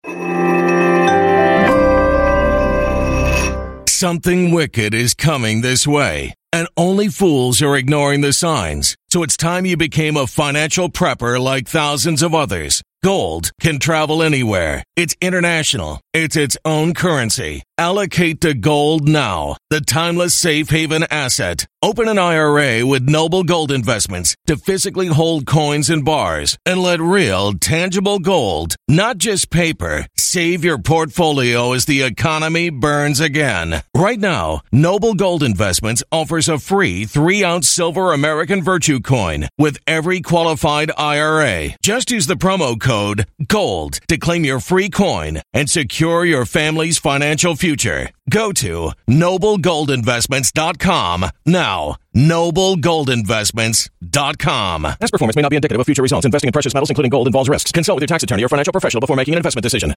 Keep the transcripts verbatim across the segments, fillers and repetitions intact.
Something wicked is coming this way, and only fools are ignoring the signs. So it's time you became a financial prepper like thousands of others. Gold can travel anywhere. It's international. It's its own currency. Allocate to gold now, the timeless safe haven asset. Open an I R A with Noble Gold Investments to physically hold coins and bars and let real, tangible gold, not just paper, save your portfolio as the economy burns again. Right now, Noble Gold Investments offers a free three-ounce silver American Virtue coin with every qualified I R A. Just use the promo code GOLD to claim your free coin and secure your family's financial future. Go to noble gold investments dot com now. noble gold investments dot com. Past performance may not be indicative of future results. Investing in precious metals, including gold, involves risks. Consult with your tax attorney or financial professional before making an investment decision.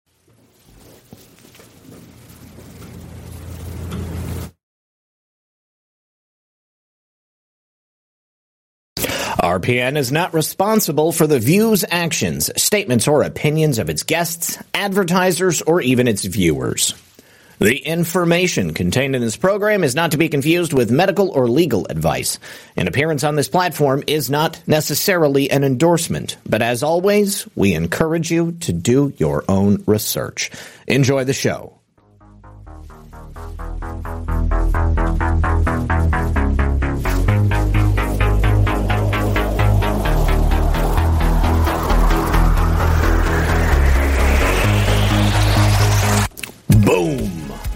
R P N is not responsible for the views, actions, statements, or opinions of its guests, advertisers, or even its viewers. The information contained in this program is not to be confused with medical or legal advice. An appearance on this platform is not necessarily an endorsement, but as always, we encourage you to do your own research. Enjoy the show. Boom.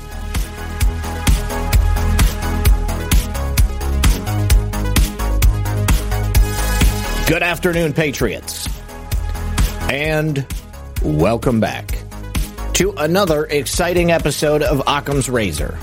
Good afternoon, Patriots, and welcome back to another exciting episode of Occam's Razor.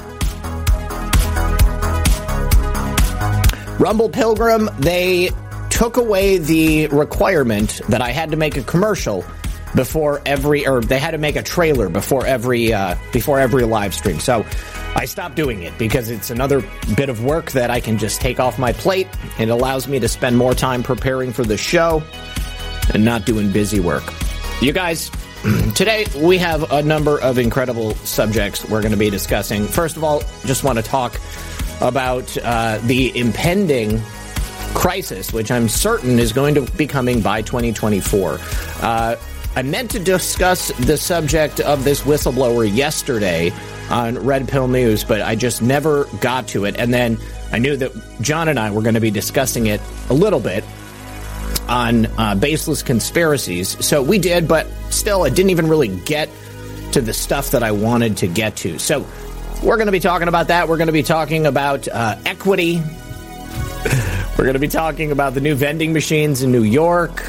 Rumble Pilgrim, they took away the requirement that I had to make a commercial before every, or they had to make a trailer before every, uh, before every live stream. So I stopped doing it because it's another bit of work that I can just take off my plate. It allows me to spend more time preparing for the show and not doing busy work. You guys, today we have a number of incredible subjects we're going to be discussing. First of all, just want to talk about uh, the impending crisis, which I'm certain is going to be coming by twenty twenty-four. Uh, I meant to discuss the subject of this whistleblower yesterday on Red Pill News, but I just never got to it. And then I knew that John and I were going to be discussing it a little bit on uh, Baseless Conspiracies. So we did, but still, I didn't even really get to the stuff that I wanted to get to. So we're going to be talking about that. We're going to be talking about uh, equity. We're going to be talking about the new vending machines in New York.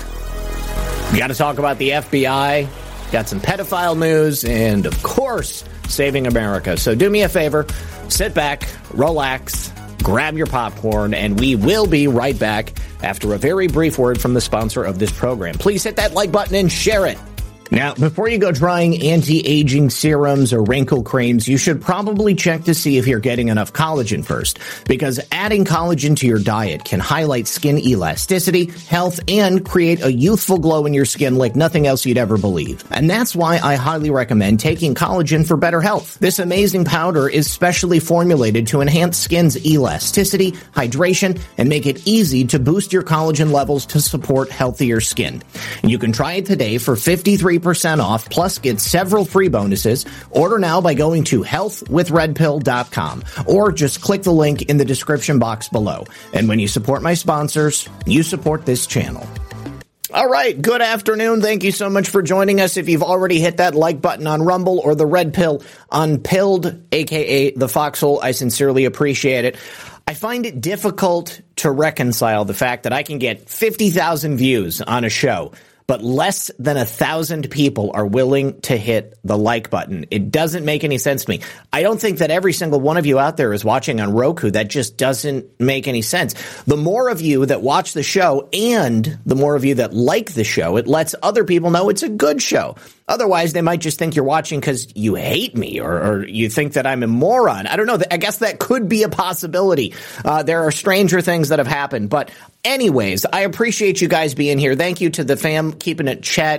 We got to talk about the F B I. Got some pedophile news, and of course, saving America. So do me a favor, sit back, relax, grab your popcorn, and we will be right back after a very brief word from the sponsor of this program. Please hit that like button and share it. Now, before you go trying anti-aging serums or wrinkle creams, you should probably check to see if you're getting enough collagen first, because adding collagen to your diet can highlight skin elasticity, health, and create a youthful glow in your skin like nothing else you'd ever believe. And that's why I highly recommend taking collagen for better health. This amazing powder is specially formulated to enhance skin's elasticity, hydration, and make it easy to boost your collagen levels to support healthier skin. You can try it today for fifty-three percent off, plus get several free bonuses. Order now by going to health with red pill dot com or just click the link in the description box below. And when you support my sponsors, you support this channel. All right, good afternoon. Thank you so much for joining us. If you've already hit that like button on Rumble or the Red Pill on Pilled, aka the Foxhole, I sincerely appreciate it. I find it difficult to reconcile the fact that I can get fifty thousand views on a show, but less than a thousand people are willing to hit the like button. It doesn't make any sense to me. I don't think that every single one of you out there is watching on Roku. That just doesn't make any sense. The more of you that watch the show and the more of you that like the show, it lets other people know it's a good show. Otherwise, they might just think you're watching because you hate me or, or you think that I'm a moron. I don't know. I guess that could be a possibility. Uh, there are stranger things that have happened. But anyways, I appreciate you guys being here. Thank you to the fam keeping it chat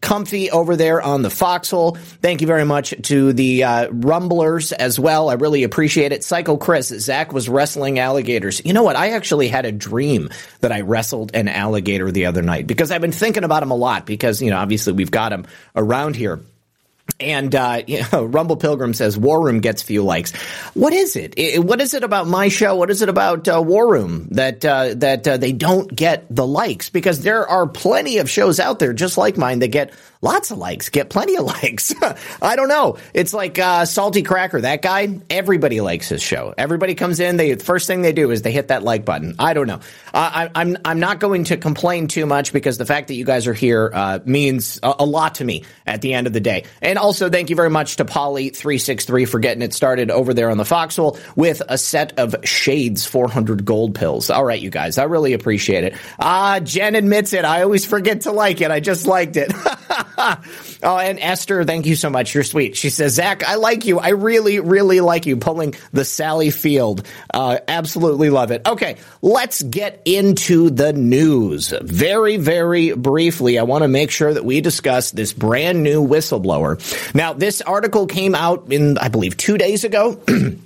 comfy over there on the foxhole. Thank you very much to the uh, Rumblers as well. I really appreciate it. Psycho Chris, Zach was wrestling alligators. You know what? I actually had a dream that I wrestled an alligator the other night because I've been thinking about him a lot because, you know, obviously we've got him around here. And, uh, you know, Rumble Pilgrim says War Room gets few likes. What is it? it what is it about my show? What is it about uh, War Room that uh, that uh, they don't get the likes? Because there are plenty of shows out there just like mine that get lots of likes, get plenty of likes. I don't know. It's like uh, Salty Cracker. That guy, everybody likes his show. Everybody comes in. They the first thing they do is they hit that like button. I don't know. Uh, I, I'm I'm not going to complain too much because the fact that you guys are here uh, means a, a lot to me at the end of the day. And also, thank you very much to Polly three six three for getting it started over there on the Foxhole with a set of Shades four hundred gold pills. All right, you guys, I really appreciate it. Ah, uh, Jen admits it. I always forget to like it. I just liked it. Oh, and Esther, thank you so much. You're sweet. She says, Zach, I like you. I really, really like you pulling the Sally Field. Uh, absolutely love it. Okay, let's get into the news. Very, very briefly, I want to make sure that we discuss this brand new whistleblower. Now, this article came out in, I believe, two days ago.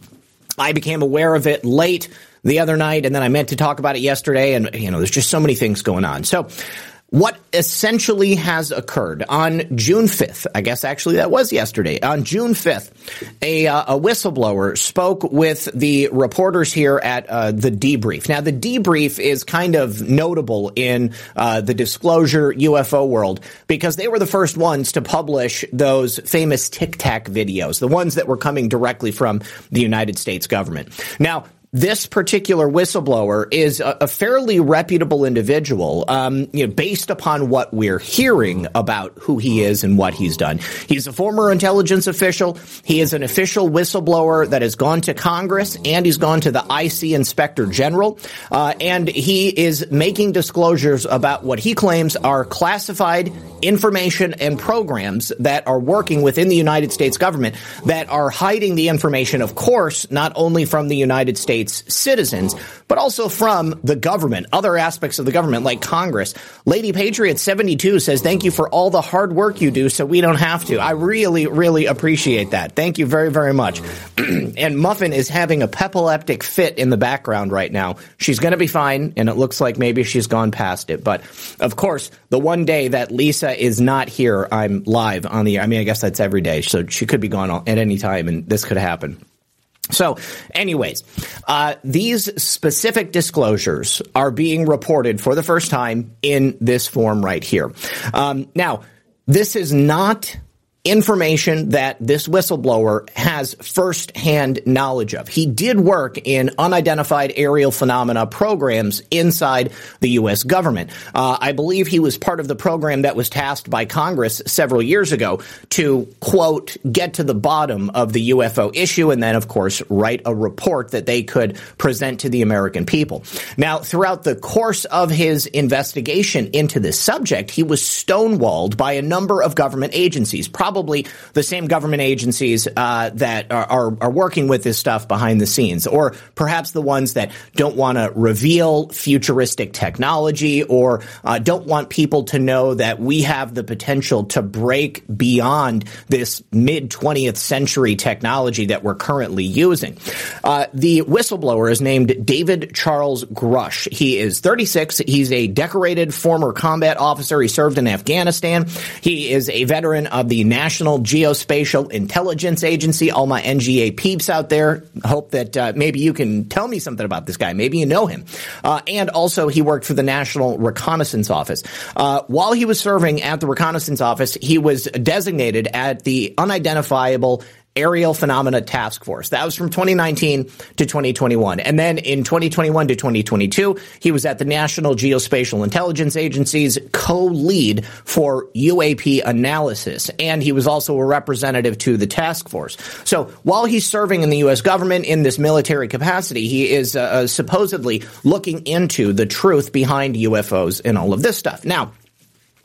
I became aware of it late the other night, and then I meant to talk about it yesterday, and, you know, there's just so many things going on. So, what essentially has occurred on June fifth, I guess actually that was yesterday, on June fifth, a, uh, a whistleblower spoke with the reporters here at uh, the Debrief. Now, the Debrief is kind of notable in uh, the disclosure U F O world because they were the first ones to publish those famous Tic Tac videos, the ones that were coming directly from the United States government. Now, this particular whistleblower is a, a fairly reputable individual, um, you know, based upon what we're hearing about who he is and what he's done. He's a former intelligence official. He is an official whistleblower that has gone to Congress, and he's gone to the I C Inspector General, uh, and he is making disclosures about what he claims are classified information and programs that are working within the United States government that are hiding the information, of course, not only from the United States citizens, but also from the government, other aspects of the government like Congress. Lady Patriot seventy-two says, thank you for all the hard work you do so we don't have to. I really, really appreciate that. Thank you very, very much. And Muffin is having a epileptic fit in the background right now. She's going to be fine, and it looks like maybe she's gone past it. But, of course, the one day that Lisa is not here, I'm live on the air. I mean, I guess that's every day, so she could be gone at any time, and this could happen. So, anyways, uh, these specific disclosures are being reported for the first time in this form right here. Um, now, this is not information that this whistleblower has first-hand knowledge of. He did work in unidentified aerial phenomena programs inside the U S government. Uh, I believe he was part of the program that was tasked by Congress several years ago to, quote, get to the bottom of the U F O issue and then, of course, write a report that they could present to the American people. Now, throughout the course of his investigation into this subject, he was stonewalled by a number of government agencies, probably the same government agencies uh, that are, are, are working with this stuff behind the scenes, or perhaps the ones that don't want to reveal futuristic technology or uh, don't want people to know that we have the potential to break beyond this mid-twentieth century technology that we're currently using. Uh, the whistleblower is named David Charles Grush. He is thirty-six. He's a decorated former combat officer. He served in Afghanistan. He is a veteran of the National Geospatial Intelligence Agency. All my N G A peeps out there, hope that uh, maybe you can tell me something about this guy. Maybe you know him. Uh, and also, he worked for the National Reconnaissance Office. Uh, while he was serving at the Reconnaissance Office, he was designated at the Unidentifiable Aerial Phenomena Task Force. That was from twenty nineteen to twenty twenty-one. And then in twenty twenty-one to twenty twenty-two, he was at the National Geospatial Intelligence Agency's co-lead for U A P analysis. And he was also a representative to the task force. So while he's serving in the U S government in this military capacity, he is uh, supposedly looking into the truth behind U F Os and all of this stuff. Now,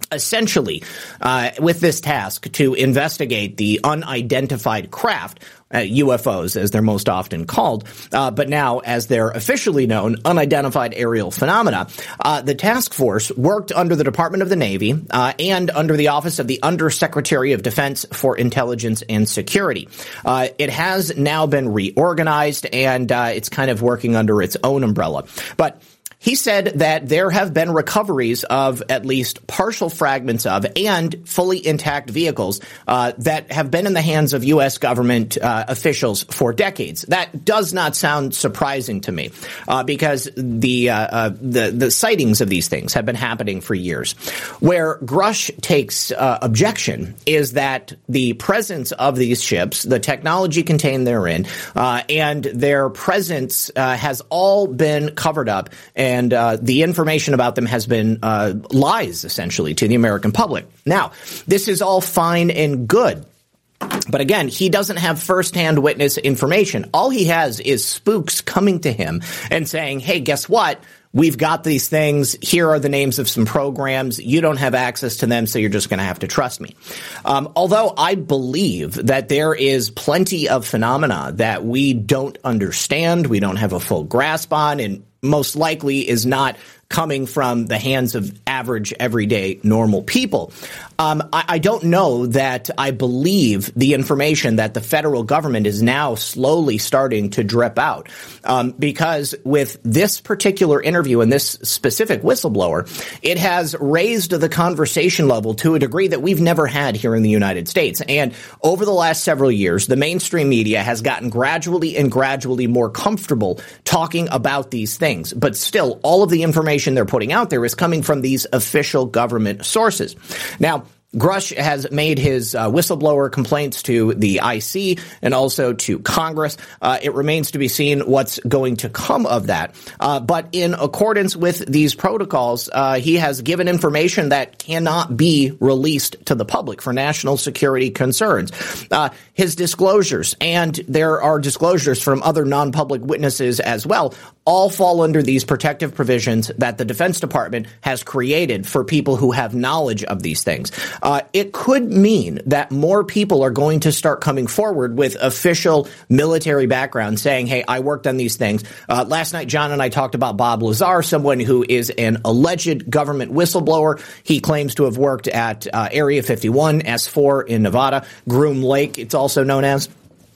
essentially, uh, with this task to investigate the unidentified craft, uh, U F Os as they're most often called, uh, but now as they're officially known, unidentified aerial phenomena. Uh, the task force worked under the Department of the Navy uh, and under the Office of the Undersecretary of Defense for Intelligence and Security. Uh, it has now been reorganized, and uh, it's kind of working under its own umbrella. But he said that there have been recoveries of at least partial fragments of and fully intact vehicles uh, that have been in the hands of U S government uh, officials for decades. That does not sound surprising to me uh, because the, uh, uh, the the sightings of these things have been happening for years. Where Grush takes uh, objection is that the presence of these ships, the technology contained therein, uh, and their presence uh, has all been covered up, and And uh, the information about them has been uh, lies, essentially, to the American public. Now, this is all fine and good. But again, he doesn't have firsthand witness information. All he has is spooks coming to him and saying, hey, guess what? We've got these things. Here are the names of some programs. You don't have access to them, so you're just going to have to trust me. Um, although I believe that there is plenty of phenomena that we don't understand, we don't have a full grasp on, and most likely is not coming from the hands of average, everyday, normal people. Um, I, I don't know that I believe the information that the federal government is now slowly starting to drip out. Um, because with this particular interview and this specific whistleblower, it has raised the conversation level to a degree that we've never had here in the United States. And over the last several years, the mainstream media has gotten gradually and gradually more comfortable talking about these things. But still, all of the information they're putting out there is coming from these official government sources. Now, Grush has made his uh, whistleblower complaints to the I C and also to Congress. Uh, it remains to be seen what's going to come of that. Uh, but in accordance with these protocols, uh, he has given information that cannot be released to the public for national security concerns. Uh, his disclosures, and there are disclosures from other non-public witnesses as well, all fall under these protective provisions that the Defense Department has created for people who have knowledge of these things. Uh, it could mean that more people are going to start coming forward with official military background saying, hey, I worked on these things. Uh, last night, John and I talked about Bob Lazar, someone who is an alleged government whistleblower. He claims to have worked at uh, Area fifty-one, S four in Nevada, Groom Lake, it's also known as.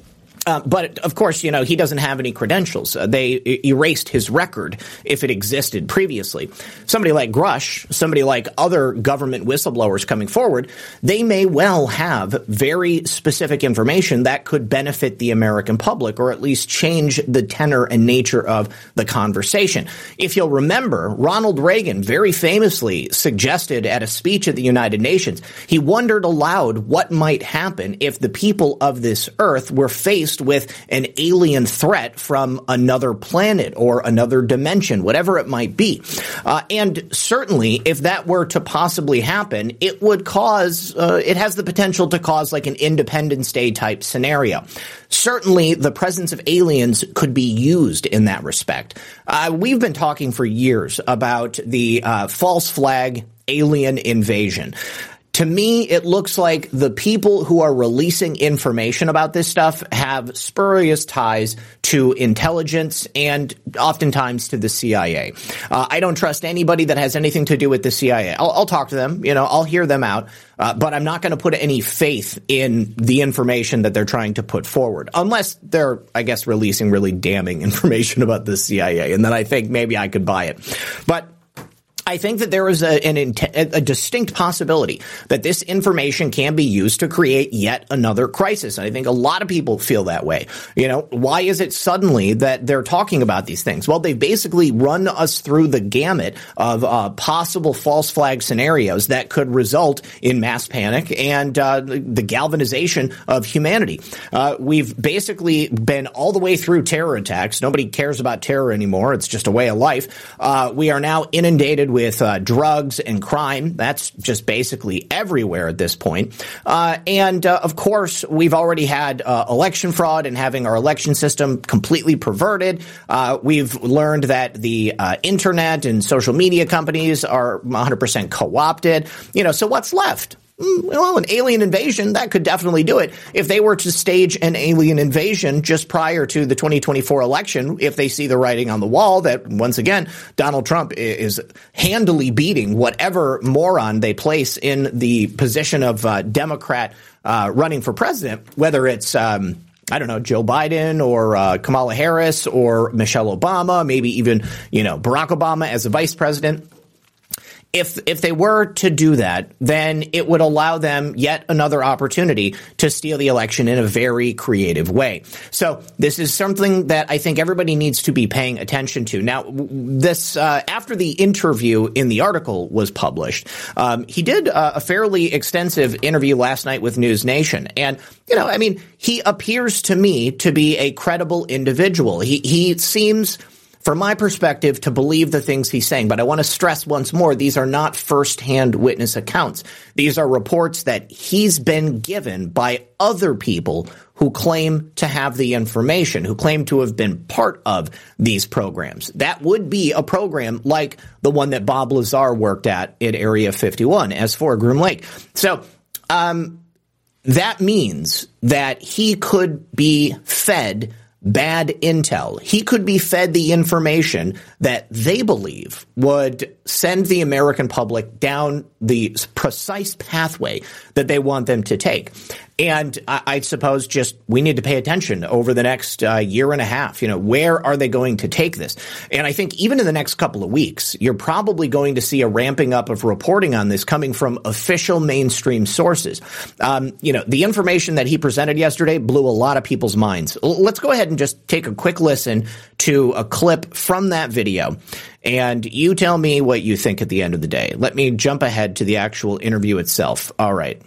Uh, but, of course, you know, he doesn't have any credentials. Uh, they e- erased his record if it existed previously. Somebody like Grush, somebody like other government whistleblowers coming forward, they may well have very specific information that could benefit the American public or at least change the tenor and nature of the conversation. If you'll remember, Ronald Reagan very famously suggested at a speech at the United Nations, he wondered aloud what might happen if the people of this earth were faced with an alien threat from another planet or another dimension, whatever it might be. Uh, and certainly, if that were to possibly happen, it would cause, uh, it has the potential to cause like an Independence Day type scenario. Certainly, the presence of aliens could be used in that respect. Uh, we've been talking for years about the uh, false flag alien invasion. To me, it looks like the people who are releasing information about this stuff have spurious ties to intelligence and oftentimes to the C I A. Uh, I don't trust anybody that has anything to do with the C I A. I'll, I'll talk to them, you know, I'll hear them out, uh, but I'm not going to put any faith in the information that they're trying to put forward, unless they're, I guess, releasing really damning information about the C I A, and then I think maybe I could buy it. But I think that there is a, an a distinct possibility that this information can be used to create yet another crisis. And I think a lot of people feel that way. You know, why is it suddenly that they're talking about these things? Well, they've basically run us through the gamut of uh, possible false flag scenarios that could result in mass panic and uh, the galvanization of humanity. Uh, we've basically been all the way through terror attacks. Nobody cares about terror anymore. It's just a way of life. Uh, we are now inundated with with uh, drugs and crime. That's just basically everywhere at this point. Uh, and, uh, of course, we've already had uh, election fraud and having our election system completely perverted. Uh, we've learned that the uh, internet and social media companies are one hundred percent co-opted. You know, so what's left? Well, an alien invasion, that could definitely do it. If they were to stage an alien invasion just prior to the twenty twenty-four election, if they see the writing on the wall that, once again, Donald Trump is handily beating whatever moron they place in the position of uh, Democrat uh, running for president, whether it's um, I don't know, Joe Biden or uh, Kamala Harris or Michelle Obama, maybe even, you know, Barack Obama as a vice president. If if they were to do that, then it would allow them yet another opportunity to steal the election in a very creative way. So this is something that I think everybody needs to be paying attention to. Now, this uh, after the interview in the article was published, um, he did uh, a fairly extensive interview last night with News Nation. And, you know, I mean, he appears to me to be a credible individual. He he seems, from my perspective, to believe the things he's saying. But I want to stress once more, these are not firsthand witness accounts. These are reports that he's been given by other people who claim to have the information, who claim to have been part of these programs. That would be a program like the one that Bob Lazar worked at at Area fifty-one, S four Groom Lake. So um, that means that he could be fed bad intel. He could be fed the information that they believe would send the American public down the precise pathway that they want them to take. And I, I suppose just we need to pay attention over the next uh, year and a half. You know, where are they going to take this? And I think even in the next couple of weeks, you're probably going to see a ramping up of reporting on this coming from official mainstream sources. Um, you know, the information that he presented yesterday blew a lot of people's minds. L- let's go ahead and just take a quick listen to a clip from that video. And you tell me what you think at the end of the day. Let me jump ahead to the actual interview itself. All right.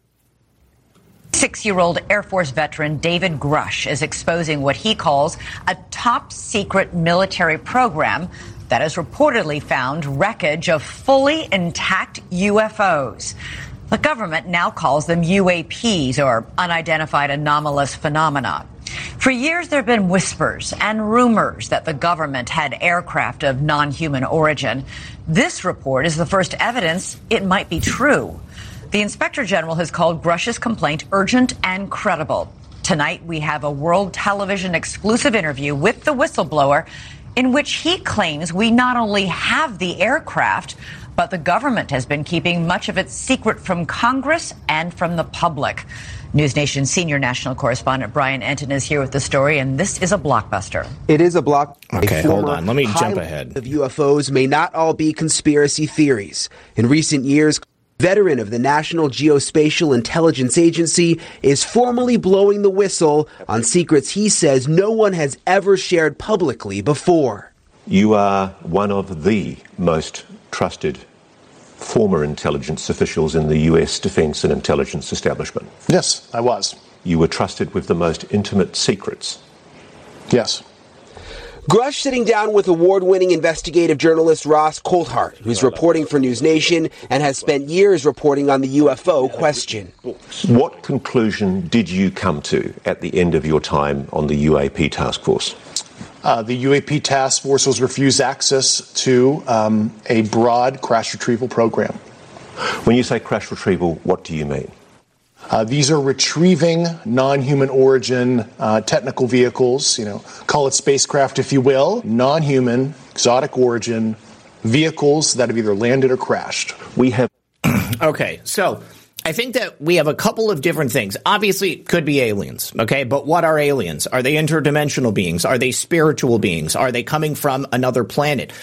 Six-year-old Air Force veteran David Grush is exposing what he calls a top-secret military program that has reportedly found wreckage of fully intact U F Os. The government now calls them U A Ps, or unidentified anomalous phenomena. For years, there have been whispers and rumors that the government had aircraft of non-human origin. This report is the first evidence it might be true. The Inspector General has called Grush's complaint urgent and credible. Tonight, we have a World Television exclusive interview with the whistleblower in which he claims we not only have the aircraft, but the government has been keeping much of its secret from Congress and from the public. News Nation senior national correspondent Brian Enton is here with the story, and this is a blockbuster. It is a block. Okay, a hold on. Let me jump ahead. Of U F Os may not all be conspiracy theories. In recent years, veteran of the National Geospatial Intelligence Agency is formally blowing the whistle on secrets he says no one has ever shared publicly before. You are one of the most trusted former intelligence officials in the U S defense and intelligence establishment. Yes, I was. You were trusted with the most intimate secrets. Yes. Grush sitting down with award-winning investigative journalist Ross Coulthart, who's reporting for News Nation and has spent years reporting on the U F O question. What conclusion did you come to at the end of your time on the U A P task force? Uh, the U A P task force was refused access to um, a broad crash retrieval program. When you say crash retrieval, what do you mean? Uh, these are retrieving non-human origin uh, technical vehicles, you know, call it spacecraft if you will, non-human, exotic origin vehicles that have either landed or crashed. We have. Okay, so I think that we have a couple of different things. Obviously, it could be aliens, okay? But what are aliens? Are they interdimensional beings? Are they spiritual beings? Are they coming from another planet?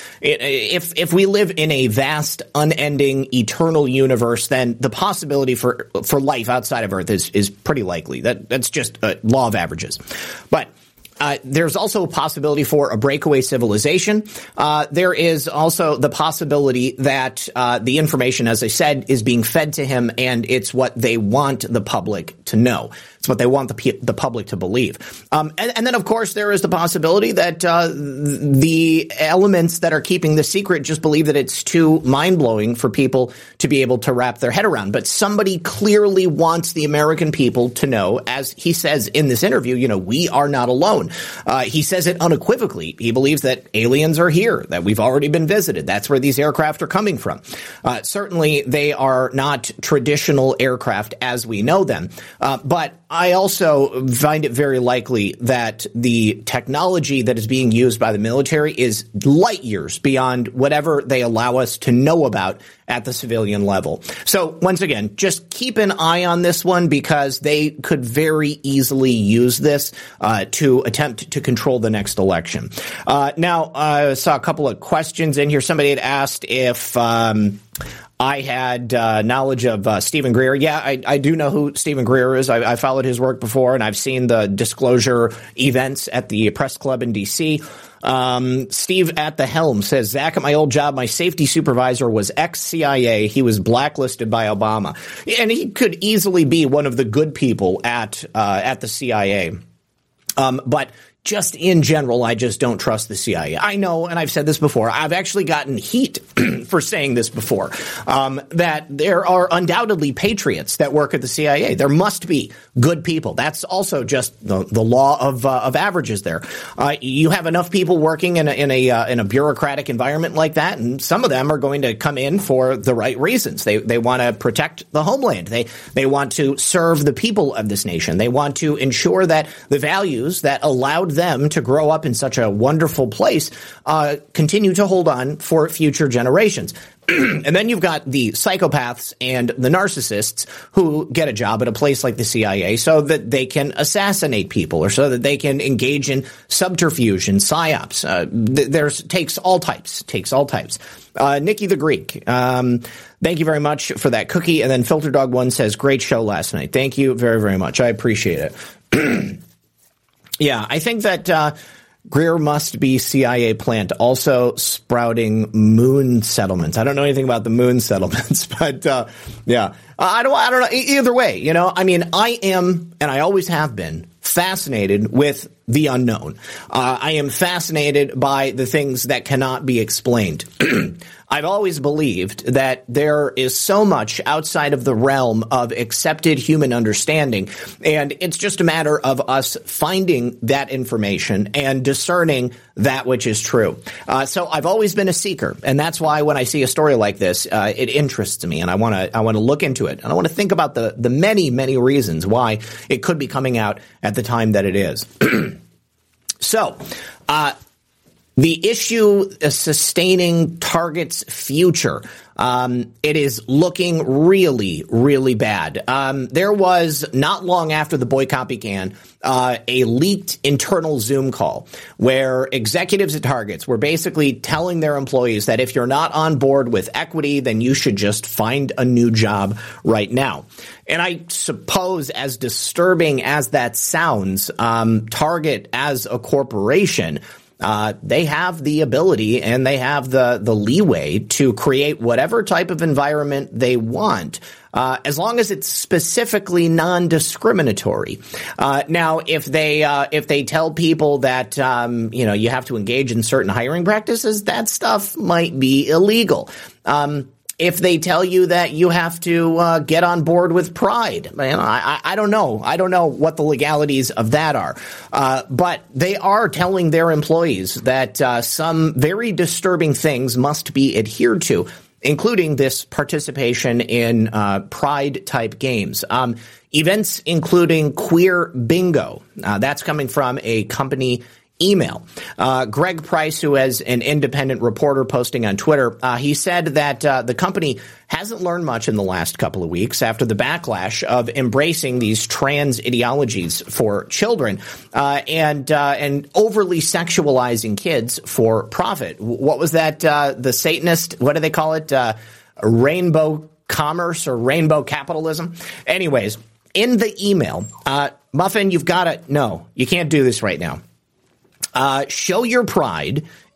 If if we live in a vast, unending, eternal universe, then the possibility for for life outside of Earth is is pretty likely. That that's just a law of averages. But Uh, there's also a possibility for a breakaway civilization. Uh, there is also the possibility that uh, the information, as I said, is being fed to him, and it's what they want the public to know. It's what they want the pe- the public to believe. Um, and, and then, of course, there is the possibility that uh, the elements that are keeping the secret just believe that it's too mind-blowing for people to be able to wrap their head around. But somebody clearly wants the American people to know, as he says in this interview, you know, we are not alone. Uh, he says it unequivocally. He believes that aliens are here, that we've already been visited. That's where these aircraft are coming from. Uh, certainly, they are not traditional aircraft as we know them. Uh, but I also find it very likely that the technology that is being used by the military is light years beyond whatever they allow us to know about at the civilian level. So once again, just keep an eye on this one because they could very easily use this uh, to attempt to control the next election. Uh, now, I saw a couple of questions in here. Somebody had asked if um, I had uh, knowledge of uh, Stephen Greer. Yeah, I, I do know who Stephen Greer is. I, I followed his work before, and I've seen the disclosure events at the press club in D C. Um, Steve at the helm says, Zach, at my old job, my safety supervisor was ex-C I A. He was blacklisted by Obama. And he could easily be one of the good people at uh, at the C I A. Um, but just in general, I just don't trust the C I A. I know, and I've said this before, I've actually gotten heat for saying this before, um, that there are undoubtedly patriots that work at the C I A. There must be good people. That's also just the, the law of uh, of averages there. Uh, you have enough people working in a, in a uh, in a bureaucratic environment like that, and some of them are going to come in for the right reasons. They they want to protect the homeland. They they want to serve the people of this nation. They want to ensure that the values that allowed them to grow up in such a wonderful place uh, continue to hold on for future generations. And then you've got the psychopaths and the narcissists who get a job at a place like the C I A so that they can assassinate people or so that they can engage in subterfuge and psyops. Uh, th- there's takes all types, takes all types. Uh, Nikki the Greek, um, thank you very much for that cookie. And then Filter Dog One says, great show last night. Thank you very, very much. I appreciate it. Yeah, I think that uh, Greer must be C I A plant, also sprouting moon settlements. I don't know anything about the moon settlements, but uh, yeah, I don't. I don't know. Either way, you know, I mean, I am, and I always have been, fascinated with the unknown. Uh, I am fascinated by the things that cannot be explained. I've always believed that there is so much outside of the realm of accepted human understanding, and it's just a matter of us finding that information and discerning that which is true. Uh, so I've always been a seeker, and that's why when I see a story like this, uh, it interests me, and I want to I want to look into it, and I want to think about the the many, many reasons why it could be coming out at the time that it is. So, uh, the issue is sustaining Target's future. Um, it is looking really, really bad. Um, there was not long after the boycott began, uh, a leaked internal Zoom call where executives at Targets were basically telling their employees that if you're not on board with equity, then you should just find a new job right now. And I suppose, as disturbing as that sounds, um, Target as a corporation, Uh, they have the ability and they have the, the leeway to create whatever type of environment they want, uh, as long as it's specifically non-discriminatory. Uh, now, if they, uh, if they tell people that, um, you know, you have to engage in certain hiring practices, that stuff might be illegal. Um, If they tell you that you have to uh, get on board with Pride, man, I, I don't know. I don't know what the legalities of that are. Uh, but they are telling their employees that uh, some very disturbing things must be adhered to, including this participation in uh, Pride-type games. Um, events including Queer Bingo. Uh, that's coming from a company email. Uh, Greg Price, who is an independent reporter posting on Twitter, uh, he said that uh, the company hasn't learned much in the last couple of weeks after the backlash of embracing these trans ideologies for children uh, and uh, and overly sexualizing kids for profit. What was that? Uh, the Satanist? What do they call it? Uh, rainbow commerce or rainbow capitalism? Anyways, in the email, uh, Muffin, you've got to no, you can't do this right now. Uh, show your pride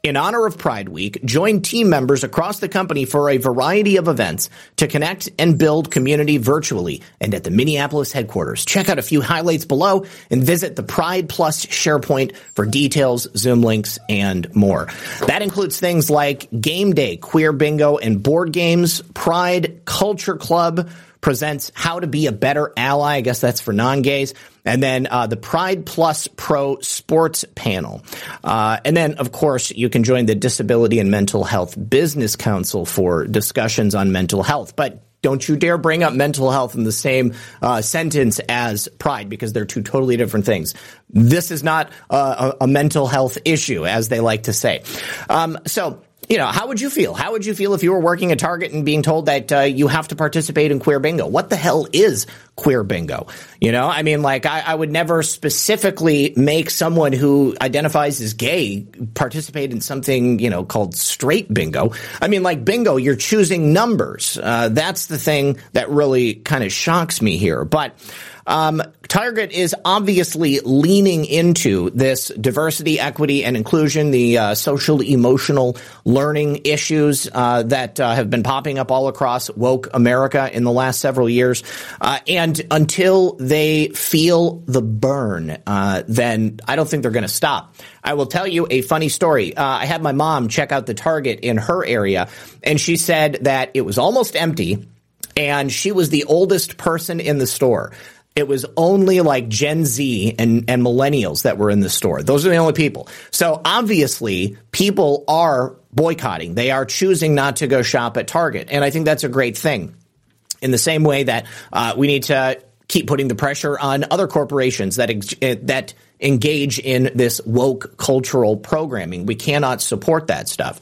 In honor of Pride Week, join team members across the company for a variety of events to connect and build community virtually and at the Minneapolis headquarters. Check out a few highlights below and visit the Pride Plus SharePoint for details, Zoom links, and more. That includes things like Game Day, Queer Bingo, and board games. Pride Culture Club presents How to Be a Better Ally. I guess that's for non-gays. And then uh, the Pride Plus Pro Sports Panel. Uh, and then, of course, you can join the Disability and Mental Health Business Council for discussions on mental health. But don't you dare bring up mental health in the same uh, sentence as Pride, because they're two totally different things. This is not uh, a, a mental health issue, as they like to say. Um, so... You know, how would you feel? How would you feel if you were working at Target and being told that uh, you have to participate in Queer Bingo? What the hell is Queer Bingo? You know, I mean, like, I, I would never specifically make someone who identifies as gay participate in something, you know, called straight bingo. I mean, like bingo, you're choosing numbers. Uh, that's the thing that really kind of shocks me here. But Um, Target is obviously leaning into this diversity, equity, and inclusion, the uh, social emotional learning issues uh, that uh, have been popping up all across woke America in the last several years. Uh, and until they feel the burn, uh, then I don't think they're going to stop. I will tell you a funny story. Uh, I had my mom check out the Target in her area, and she said that it was almost empty, and she was the oldest person in the store. It was only like Gen Z and, and millennials that were in the store. Those are the only people. So obviously, people are boycotting. They are choosing not to go shop at Target. And I think that's a great thing. In the same way that uh, we need to keep putting the pressure on other corporations that that engage in this woke cultural programming. We cannot support that stuff.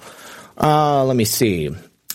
Uh, let me see.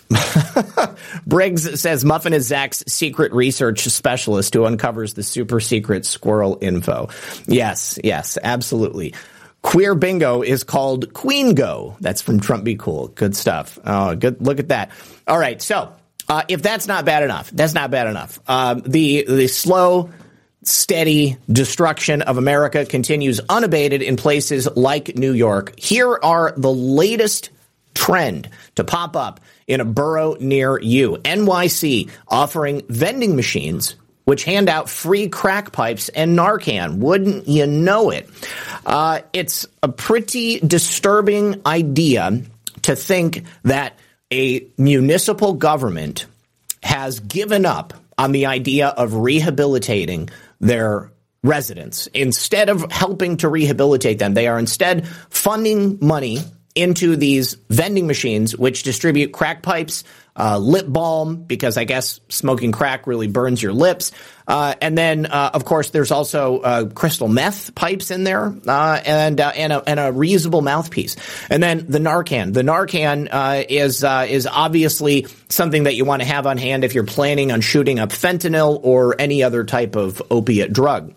Briggs says Muffin is Zach's secret research specialist who uncovers the super secret squirrel info. Yes, yes, absolutely. Queer Bingo is called Queen-Go. That's from Trump Be Cool. Good stuff. Oh, good. Look at that. All right. So uh, if that's not bad enough, that's not bad enough. Um, the the slow, steady destruction of America continues unabated in places like New York. Here are the latest trend to pop up in a borough near you. N Y C offering vending machines which hand out free crack pipes and Narcan. Wouldn't you know it? Uh, it's a pretty disturbing idea to think that a municipal government has given up on the idea of rehabilitating their residents. Instead of helping to rehabilitate them, they are instead funding money into these vending machines, which distribute crack pipes, uh, lip balm, because I guess smoking crack really burns your lips. Uh, and then, uh, of course, there's also uh, crystal meth pipes in there, uh, and uh, and, a, and a reusable mouthpiece. And then the Narcan. The Narcan uh, is uh, is obviously something that you want to have on hand if you're planning on shooting up fentanyl or any other type of opiate drug.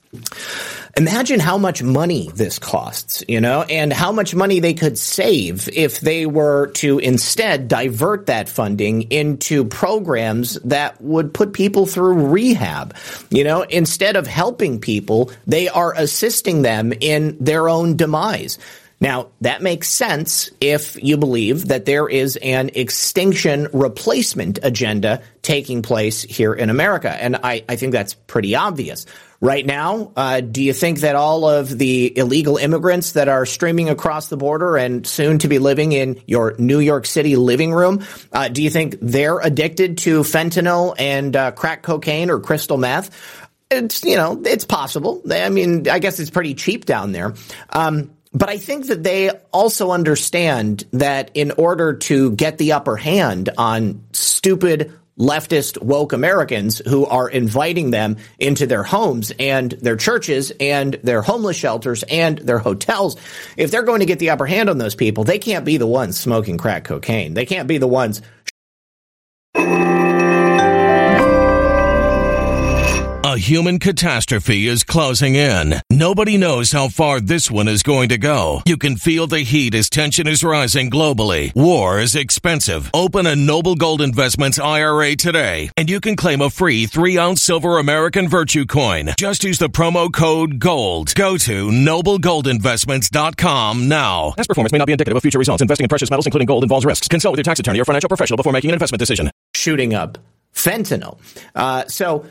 Imagine how much money this costs, you know, and how much money they could save if they were to instead divert that funding into programs that would put people through rehab. You know, instead of helping people, they are assisting them in their own demise. Now, that makes sense if you believe that there is an extinction replacement agenda taking place here in America. And I, I think that's pretty obvious. Right now, uh, do you think that all of the illegal immigrants that are streaming across the border and soon to be living in your New York City living room, uh, do you think they're addicted to fentanyl and uh, crack cocaine or crystal meth? It's, you know, it's possible. I mean, I guess it's pretty cheap down there. Um, But I think that they also understand that in order to get the upper hand on stupid leftist woke Americans who are inviting them into their homes and their churches and their homeless shelters and their hotels, if they're going to get the upper hand on those people, they can't be the ones smoking crack cocaine. They can't be the ones A human catastrophe is closing in. Nobody knows how far this one is going to go. You can feel the heat as tension is rising globally. War is expensive. Open a Noble Gold Investments I R A today, and you can claim a free three ounce silver American Virtue coin. Just use the promo code GOLD. Go to noble gold investments dot com now. Past performance may not be indicative of future results. Investing in precious metals, including gold, involves risks. Consult with your tax attorney or financial professional before making an investment decision. Shooting up fentanyl. Uh, so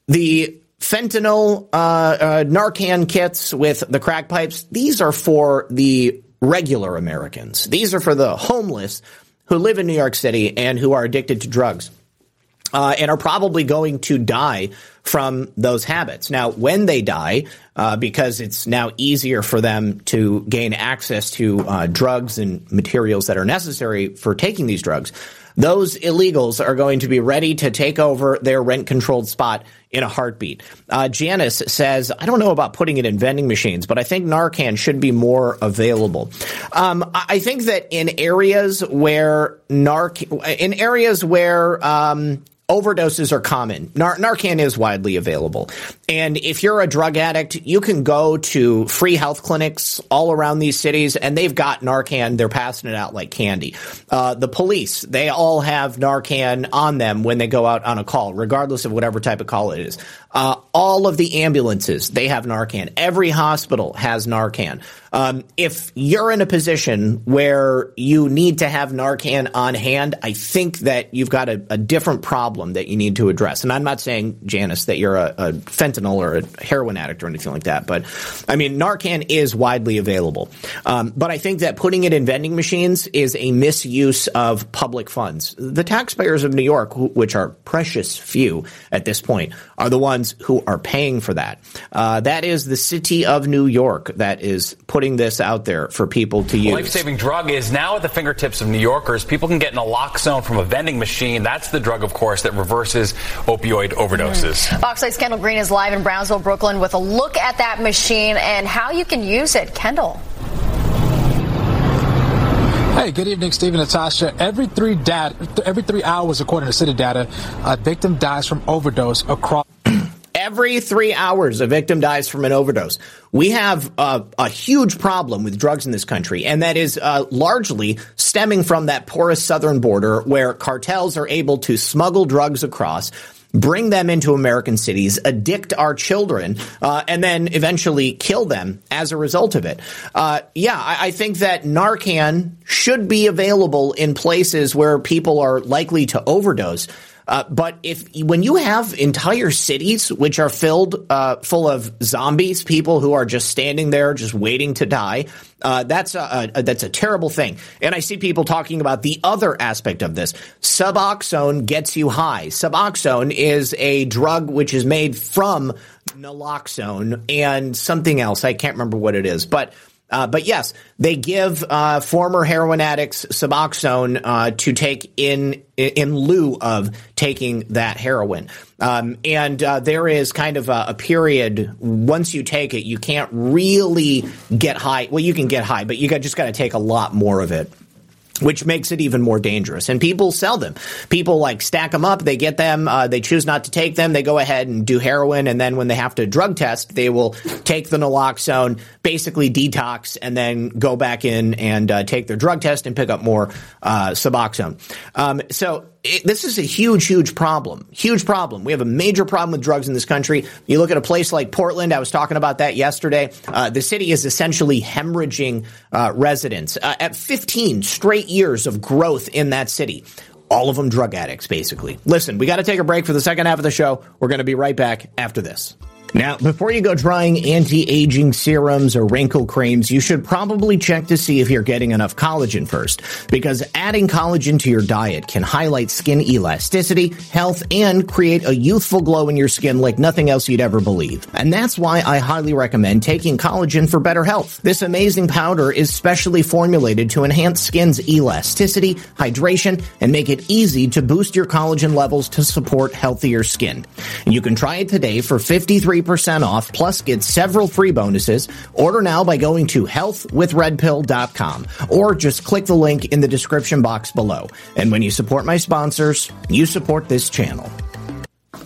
the fentanyl uh, uh, Narcan kits with the crack pipes, these are for the regular Americans. These are for the homeless who live in New York City and who are addicted to drugs uh, and are probably going to die from those habits. Now, when they die, uh, because it's now easier for them to gain access to uh, drugs and materials that are necessary for taking these drugs, those illegals are going to be ready to take over their rent-controlled spot in a heartbeat. Uh, Janice says, I don't know about putting it in vending machines, but I think Narcan should be more available. Um, I think that in areas where Narc, in areas where um, overdoses are common, Nar- Narcan is widely available. And if you're a drug addict, you can go to free health clinics all around these cities, and they've got Narcan. They're passing it out like candy. Uh, the police, they all have Narcan on them when they go out on a call, regardless of whatever type of call it is. Uh, all of the ambulances, they have Narcan. Every hospital has Narcan. Um, if you're in a position where you need to have Narcan on hand, I think that you've got a, a different problem that you need to address. And I'm not saying, Janice, that you're a, a fentanyl or a heroin addict or anything like that. But, I mean, Narcan is widely available. Um, but I think that putting it in vending machines is a misuse of public funds. The taxpayers of New York, who, which are precious few at this point, are the ones who are paying for that. Uh, that is the city of New York that is putting this out there for people to use. A life-saving drug is now at the fingertips of New Yorkers. People can get naloxone from a vending machine. That's the drug, of course, that reverses opioid overdoses. Mm. Fox eight's Kendall Green is live in Brownsville, Brooklyn, with a look at that machine and how you can use it. Kendall. Hey, good evening, Steve and Natasha. Every three data, every three hours, according to city data, a victim dies from overdose across. Every three hours, a victim dies from an overdose. We have uh, a huge problem with drugs in this country, and that is uh, largely stemming from that porous southern border where cartels are able to smuggle drugs across, bring them into American cities, addict our children, uh, and then eventually kill them as a result of it. Uh, yeah, I, I think that Narcan should be available in places where people are likely to overdose. Uh, but if when you have entire cities which are filled uh, full of zombies, people who are just standing there just waiting to die, uh, that's a, a that's a terrible thing. And I see people talking about the other aspect of this. Suboxone gets you high. Suboxone is a drug which is made from naloxone and something else. I can't remember what it is, but. Uh, but yes, they give uh, former heroin addicts Suboxone uh, to take in in lieu of taking that heroin. Um, and uh, there is kind of a, a period, once you take it, you can't really get high. Well, you can get high, but you got, just got to take a lot more of it, which makes it even more dangerous. And people sell them. People like stack them up. They get them. Uh, they choose not to take them. They go ahead and do heroin. And then when they have to drug test, they will take the naloxone, basically detox, and then go back in and uh, take their drug test and pick up more uh, Suboxone. Um, so it, this is a huge, huge problem. Huge problem. We have a major problem with drugs in this country. You look at a place like Portland. I was talking about that yesterday. Uh, the city is essentially hemorrhaging uh, residents. Uh, at fifteen straight years of growth in that city. All of them drug addicts, basically. Listen, we got to take a break for the second half of the show. We're going to be right back after this. Now, before you go trying anti-aging serums or wrinkle creams, you should probably check to see if you're getting enough collagen first, because adding collagen to your diet can highlight skin elasticity, health, and create a youthful glow in your skin like nothing else you'd ever believe. And that's why I highly recommend taking collagen for better health. This amazing powder is specially formulated to enhance skin's elasticity, hydration, and make it easy to boost your collagen levels to support healthier skin. You can try it today for fifty-three percent off, plus get several free bonuses. Order now by going to health with red pill dot com or just click the link in the description box below. And when you support my sponsors, you support this channel.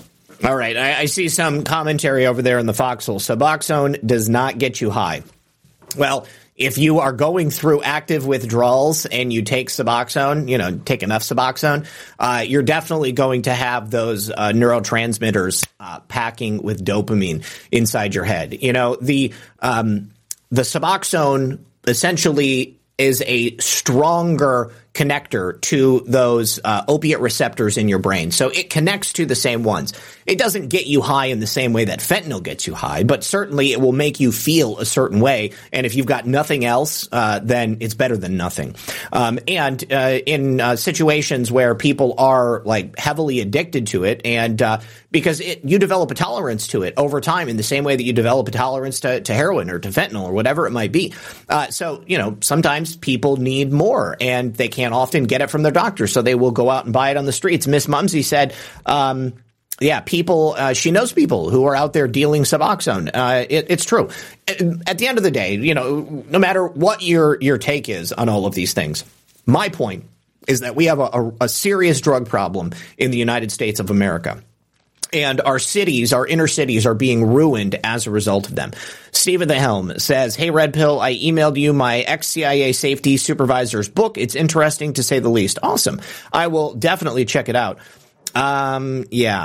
All right. I, I see some commentary over there in the foxhole. Suboxone does not get you high. Well, if you are going through active withdrawals and you take Suboxone, you know, take enough Suboxone, uh, you're definitely going to have those uh, neurotransmitters uh, packing with dopamine inside your head. You know, the um, the Suboxone essentially is a stronger connector to those uh, opiate receptors in your brain. So it connects to the same ones. It doesn't get you high in the same way that fentanyl gets you high, but certainly it will make you feel a certain way. And if you've got nothing else, uh, then it's better than nothing. Um, and uh, in uh, situations where people are like heavily addicted to it, and uh, because it, you develop a tolerance to it over time in the same way that you develop a tolerance to, to heroin or to fentanyl or whatever it might be. Uh, so, you know, sometimes people need more and they can't often get it from their doctor, so they will go out and buy it on the streets. Miss Mumsy said, um, yeah, people, uh, she knows people who are out there dealing Suboxone. Uh, it, it's true. At the end of the day, you know, no matter what your, your take is on all of these things, my point is that we have a, a, a serious drug problem in the United States of America. And our cities, our inner cities, are being ruined as a result of them. Steve at the Helm says, hey, Red Pill, I emailed you my ex-C I A safety supervisor's book. It's interesting to say the least. Awesome. I will definitely check it out. Um, yeah.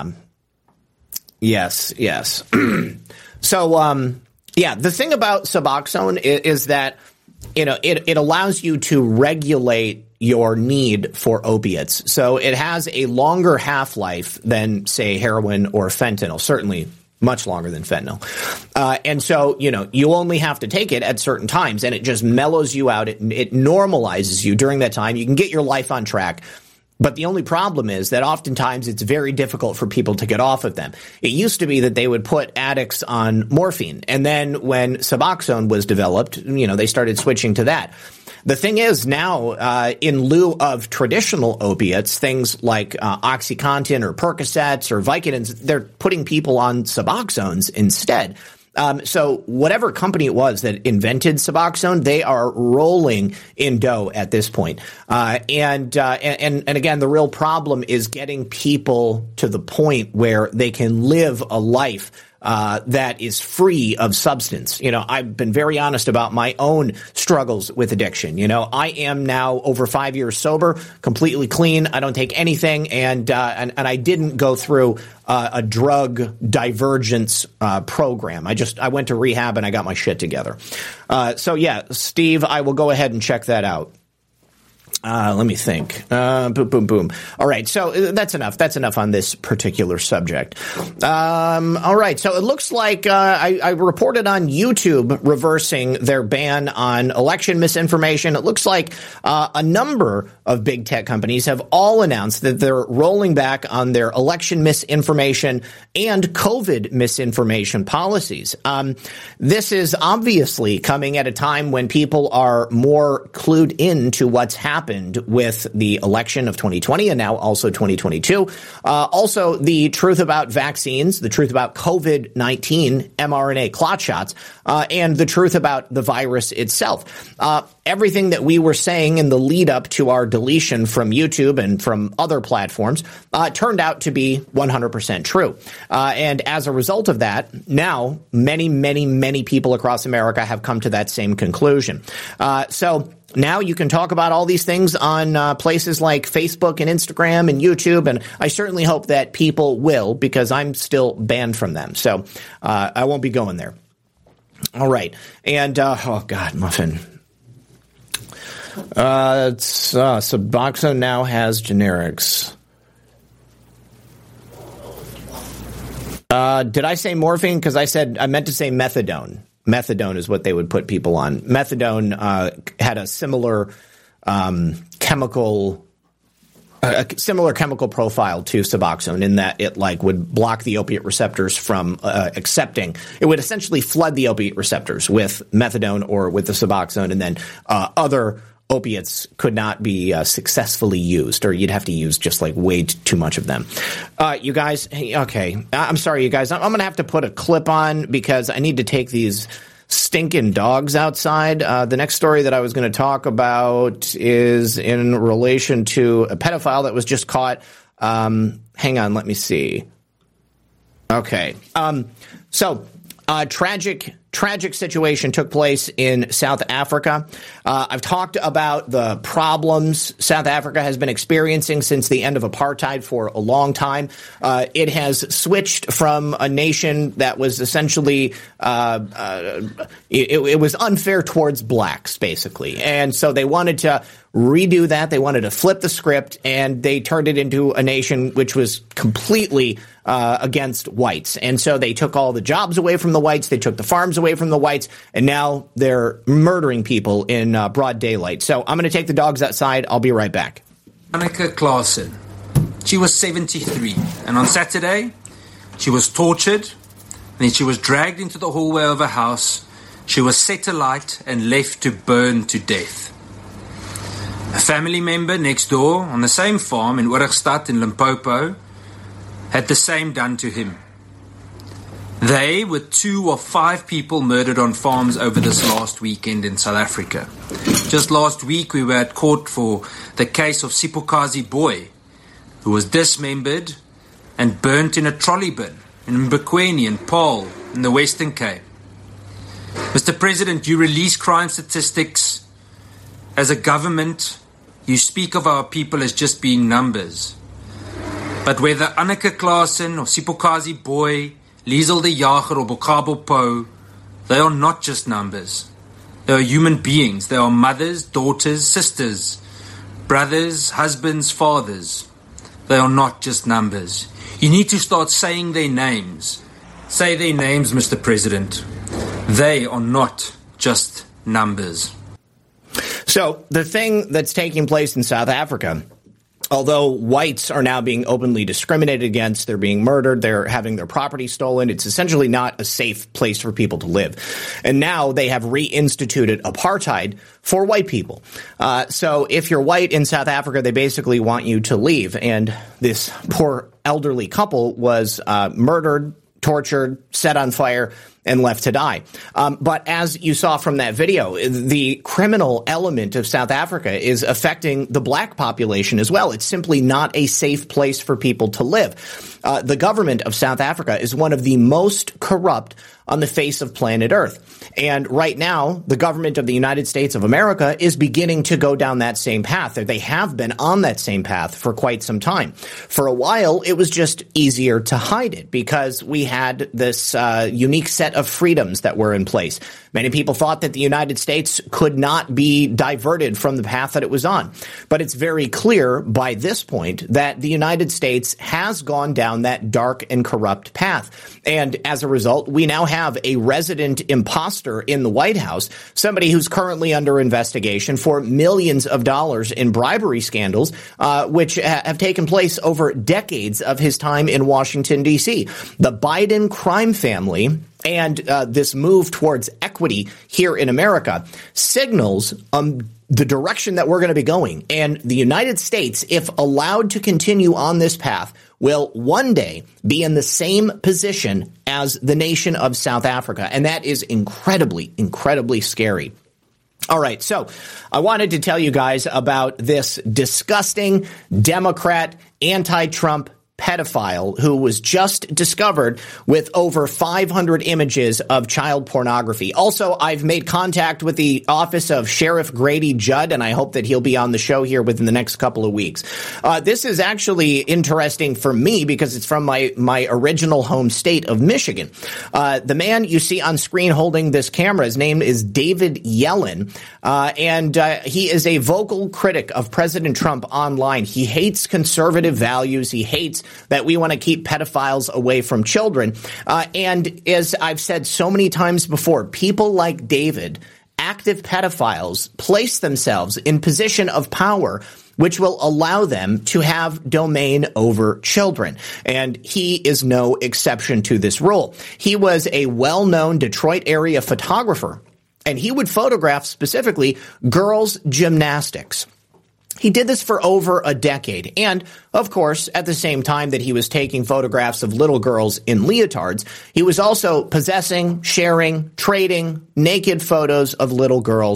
Yes, yes. So, um, yeah, the thing about Suboxone is, is that, you know, it, it allows you to regulate your need for opiates. So it has a longer half-life than, say, heroin or fentanyl, certainly much longer than fentanyl. Uh, and so, you know, you only have to take it at certain times, and it just mellows you out. It, it normalizes you during that time. You can get your life on track. But the only problem is that oftentimes it's very difficult for people to get off of them. It used to be that they would put addicts on morphine. And then when Suboxone was developed, you know, they started switching to that. The thing is now, uh, in lieu of traditional opiates, things like uh, OxyContin or Percocets or Vicodins, they're putting people on Suboxones instead. Um, so whatever company it was that invented Suboxone, they are rolling in dough at this point. Uh, and, uh, and, and again, the real problem is getting people to the point where they can live a life Uh, that is free of substance. You know, I've been very honest about my own struggles with addiction. You know, I am now over five years sober, completely clean. I don't take anything, and uh, and, and I didn't go through uh, a drug divergence uh, program. I just I went to rehab and I got my shit together. Uh, so yeah, Steve, I will go ahead and check that out. Uh, let me think. Uh, boom, boom, boom. All right. So that's enough. That's enough on this particular subject. Um, all right. So it looks like uh, I, I reported on YouTube reversing their ban on election misinformation. It looks like uh, a number of big tech companies have all announced that they're rolling back on their election misinformation and COVID misinformation policies. Um, this is obviously coming at a time when people are more clued into what's happened with the election of twenty twenty and now also twenty twenty-two. Uh, also, the truth about vaccines, the truth about COVID nineteen mRNA clot shots, uh, and the truth about the virus itself. Uh, everything that we were saying in the lead up to our deletion from YouTube and from other platforms uh, turned out to be one hundred percent true. Uh, and as a result of that, now many, many, many people across America have come to that same conclusion. Uh, so now you can talk about all these things on uh, places like Facebook and Instagram and YouTube, and I certainly hope that people will, because I'm still banned from them. So uh, I won't be going there. All right. And, uh, oh, God, Muffin. Uh, it's, uh, Suboxone now has generics. Uh, did I say morphine? Because I said, I meant to say methadone. Methadone is what they would put people on. Methadone uh, had a similar um, chemical, a similar chemical profile to Suboxone in that it like would block the opiate receptors from uh, accepting. It would essentially flood the opiate receptors with methadone or with the Suboxone, and then uh, other opiates could not be uh, successfully used, or you'd have to use just like way t- too much of them. Uh, you guys, okay, I'm sorry, you guys. I'm, I'm going to have to put a clip on because I need to take these stinking dogs outside. Uh, the next story that I was going to talk about is in relation to a pedophile that was just caught. Um, hang on, let me see. Okay. Um, so, uh, tragic, tragic situation took place in South Africa. Uh, I've talked about the problems South Africa has been experiencing since the end of apartheid for a long time. Uh, it has switched from a nation that was essentially, uh, uh, it, it was unfair towards blacks, basically. And so they wanted to redo that. They wanted to flip the script, and they turned it into a nation which was completely uh, against whites. And so they took all the jobs away from the whites. They took the farms away from the whites. And now they're murdering people in uh, broad daylight. So I'm going to take the dogs outside. I'll be right back. Anneke Klaasen. She was seventy-three. And on Saturday, she was tortured. And then she was dragged into the hallway of her house. She was set alight and left to burn to death. A family member next door on the same farm in Oorigstad in Limpopo had the same done to him. They were two of five people murdered on farms over this last weekend in South Africa. Just last week we were at court for the case of Sipokazi Boy, who was dismembered and burnt in a trolley bin in Mbekweni and Paarl in the Western Cape. Mister President, you release crime statistics. As a government, you speak of our people as just being numbers. But whether Anneke Klaasen or Sipokazi Boy, Liesel de Jager or Bokabo Po, they are not just numbers. They are human beings. They are mothers, daughters, sisters, brothers, husbands, fathers. They are not just numbers. You need to start saying their names. Say their names, Mister President. They are not just numbers. So the thing that's taking place in South Africa, although whites are now being openly discriminated against, they're being murdered, they're having their property stolen, it's essentially not a safe place for people to live. And now they have reinstituted apartheid for white people. Uh, so if you're white in South Africa, they basically want you to leave. And this poor elderly couple was uh, murdered, tortured, set on fire, and left to die. Um, but as you saw from that video, the criminal element of South Africa is affecting the black population as well. It's simply not a safe place for people to live. Uh, the government of South Africa is one of the most corrupt on the face of planet Earth. And right now, the government of the United States of America is beginning to go down that same path. They have been on that same path for quite some time. For a while, it was just easier to hide it because we had this uh, unique set of freedoms that were in place. Many people thought that the United States could not be diverted from the path that it was on. But it's very clear by this point that the United States has gone down that dark and corrupt path. And as a result, we now have a resident imposter in the White House, somebody who's currently under investigation for millions of dollars in bribery scandals, uh, which ha- have taken place over decades of his time in Washington, D C. The Biden crime family and uh, this move towards equity here in America signals um, the direction that we're going to be going. And the United States, if allowed to continue on this path, will one day be in the same position as the nation of South Africa. And that is incredibly, incredibly scary. All right, so I wanted to tell you guys about this disgusting Democrat, anti-Trump pedophile who was just discovered with over five hundred images of child pornography. Also, I've made contact with the office of Sheriff Grady Judd, and I hope that he'll be on the show here within the next couple of weeks. Uh, this is actually interesting for me because it's from my, my original home state of Michigan. Uh, the man you see on screen holding this camera, his name is David Yellen, uh, and uh, he is a vocal critic of President Trump online. He hates conservative values. He hates that we want to keep pedophiles away from children. Uh, and as I've said so many times before, people like David, active pedophiles, place themselves in position of power which will allow them to have domain over children. And he is no exception to this rule. He was a well-known Detroit area photographer, and he would photograph specifically girls' gymnastics. He did this for over a decade. And, of course, at the same time that he was taking photographs of little girls in leotards, he was also possessing, sharing, trading naked photos of little girls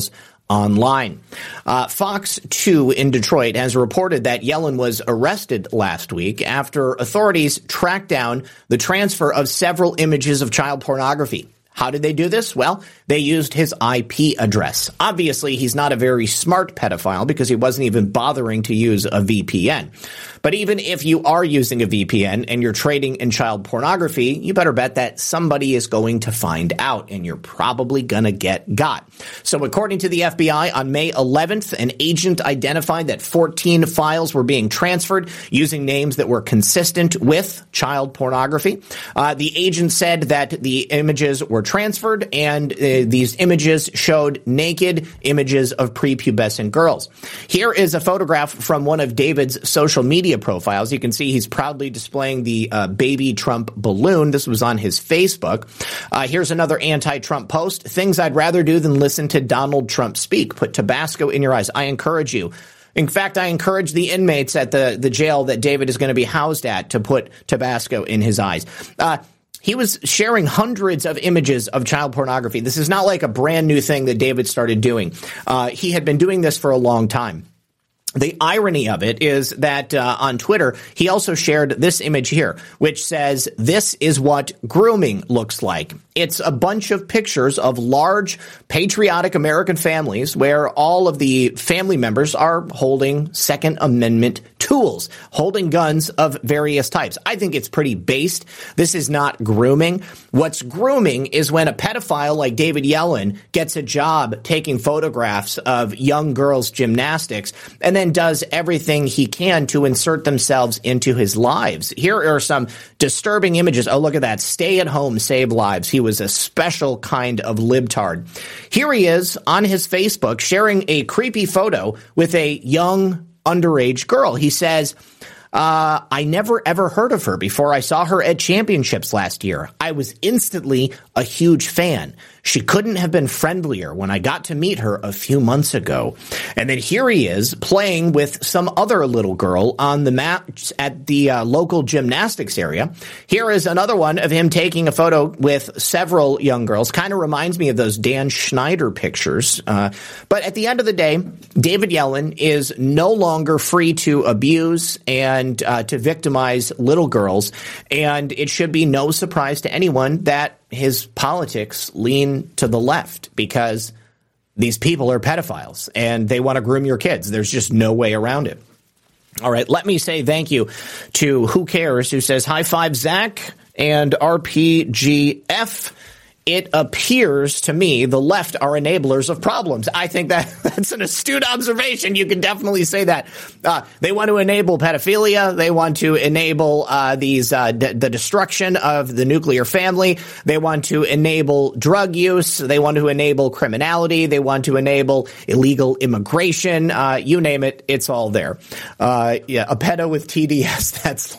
online. Uh, Fox two in Detroit has reported that Yellen was arrested last week after authorities tracked down the transfer of several images of child pornography. How did they do this? Well, they used his I P address. Obviously, he's not a very smart pedophile because he wasn't even bothering to use a V P N. But even if you are using a V P N and you're trading in child pornography, you better bet that somebody is going to find out, and you're probably going to get got. So according to the F B I, on May eleventh, an agent identified that fourteen files were being transferred using names that were consistent with child pornography. Uh, the agent said that the images were transferred, and uh, these images showed naked images of prepubescent girls. Here is a photograph from one of David's social media profiles. You can see he's proudly displaying the uh, baby Trump balloon. This was on his Facebook. Uh, here's another anti-Trump post. Things I'd rather do than listen to Donald Trump speak. Put Tabasco in your eyes. I encourage you. In fact, I encourage the inmates at the, the jail that David is going to be housed at to put Tabasco in his eyes. Uh, He was sharing hundreds of images of child pornography. This is not like a brand new thing that David started doing. Uh, he had been doing this for a long time. The irony of it is that uh, on Twitter, he also shared this image here, which says, "This is what grooming looks like." It's a bunch of pictures of large, patriotic American families where all of the family members are holding Second Amendment tools, holding guns of various types. I think it's pretty based. This is not grooming. What's grooming is when a pedophile like David Yellen gets a job taking photographs of young girls' gymnastics and then does everything he can to insert themselves into his lives. Here are some disturbing images. Oh, look at that. Stay at home, save lives. He was a special kind of libtard. Here he is on his Facebook sharing a creepy photo with a young underage girl. He says, Uh, I never ever heard of her before I saw her at championships last year. I was instantly a huge fan. She couldn't have been friendlier when I got to meet her a few months ago. And then here he is playing with some other little girl on the mat at the uh, local gymnastics area. Here is another one of him taking a photo with several young girls. Kind of reminds me of those Dan Schneider pictures. Uh, but at the end of the day, David Yellen is no longer free to abuse and uh, to victimize little girls. And it should be no surprise to anyone that his politics lean to the left because these people are pedophiles and they want to groom your kids. There's just no way around it. All right, let me say thank you to Who Cares, who says, high five, Zach and R P G F. It appears to me the left are enablers of problems. I think that that's an astute observation. You can definitely say that. Uh, they want to enable pedophilia. They want to enable uh, these uh, d- the destruction of the nuclear family. They want to enable drug use. They want to enable criminality. They want to enable illegal immigration. Uh, you name it, it's all there. Uh, yeah, a pedo with T D S. That's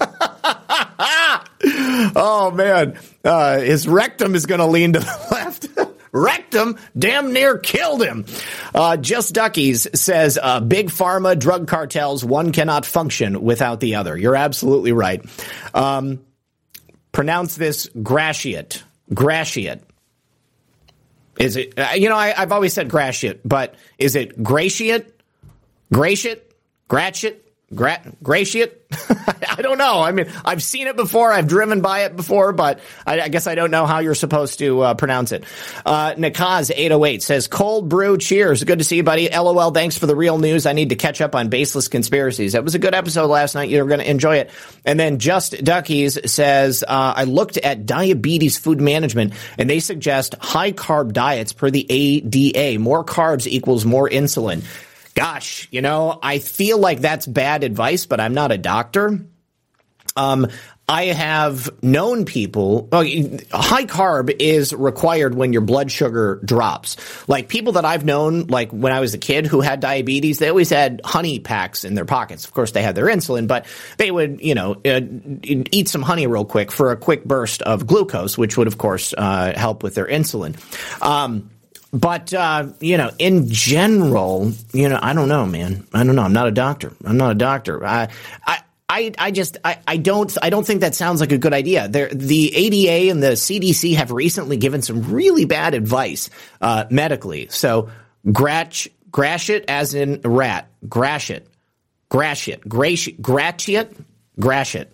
oh, man. Uh, his rectum is going to lean to the left. Rectum damn near killed him. Uh, Just Duckies says, uh, big pharma, drug cartels, one cannot function without the other. You're absolutely right. Um, pronounce this Gratiot. Gratiot. Is it, uh, you know, I, I've always said Gratiot, but is it Gratiot? Gratiot? Gratiot? Gra- Gratiot? I don't know. I mean, I've seen it before. I've driven by it before, but I, I guess I don't know how you're supposed to uh, pronounce it. Uh, Nakaz eight oh eight says, cold brew, cheers. Good to see you, buddy. LOL, thanks for the real news. I need to catch up on baseless conspiracies. That was a good episode last night. You're going to enjoy it. And then Just Duckies says, uh, I looked at Diabetes Food Management, and they suggest high-carb diets per the A D A. More carbs equals more insulin. Gosh, you know, I feel like that's bad advice, but I'm not a doctor. Um, I have known people, oh, high carb is required when your blood sugar drops. Like people that I've known, like when I was a kid who had diabetes, they always had honey packs in their pockets. Of course, they had their insulin, but they would, you know, uh, eat some honey real quick for a quick burst of glucose, which would, of course, uh, help with their insulin. Um, But, uh, you know, in general, you know, I don't know, man. I don't know. I'm not a doctor. I'm not a doctor. I, I, I, I just, I, I don't, I don't think that sounds like a good idea. There, the A D A and the C D C have recently given some really bad advice, uh, medically. So Gratch, Gratiot as in rat. Gratiot. Gratiot. Gratiot. Gratiot. Gratiot.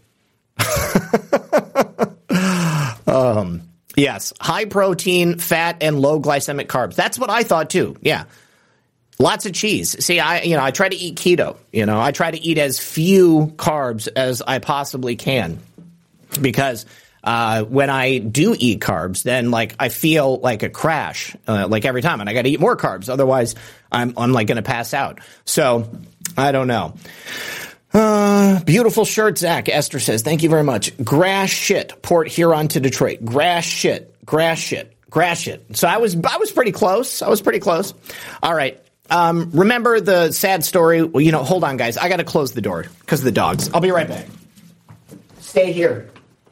um, yes. High protein, fat, and low glycemic carbs. That's what I thought too. Yeah. Lots of cheese. See, I, you know, I try to eat keto. You know, I try to eat as few carbs as I possibly can because uh, when I do eat carbs, then like I feel like a crash, uh, like every time, and I got to eat more carbs. Otherwise, I'm, I'm like going to pass out. So I don't know. Uh, beautiful shirt, Zach. Esther says, thank you very much. Grass shit, Port Huron to Detroit. Grass shit, grass shit, grass shit. So I was, I was pretty close. I was pretty close. All right. Um, remember the sad story? Well, you know, hold on, guys. I got to close the door because of the dogs. I'll be right back. Stay here.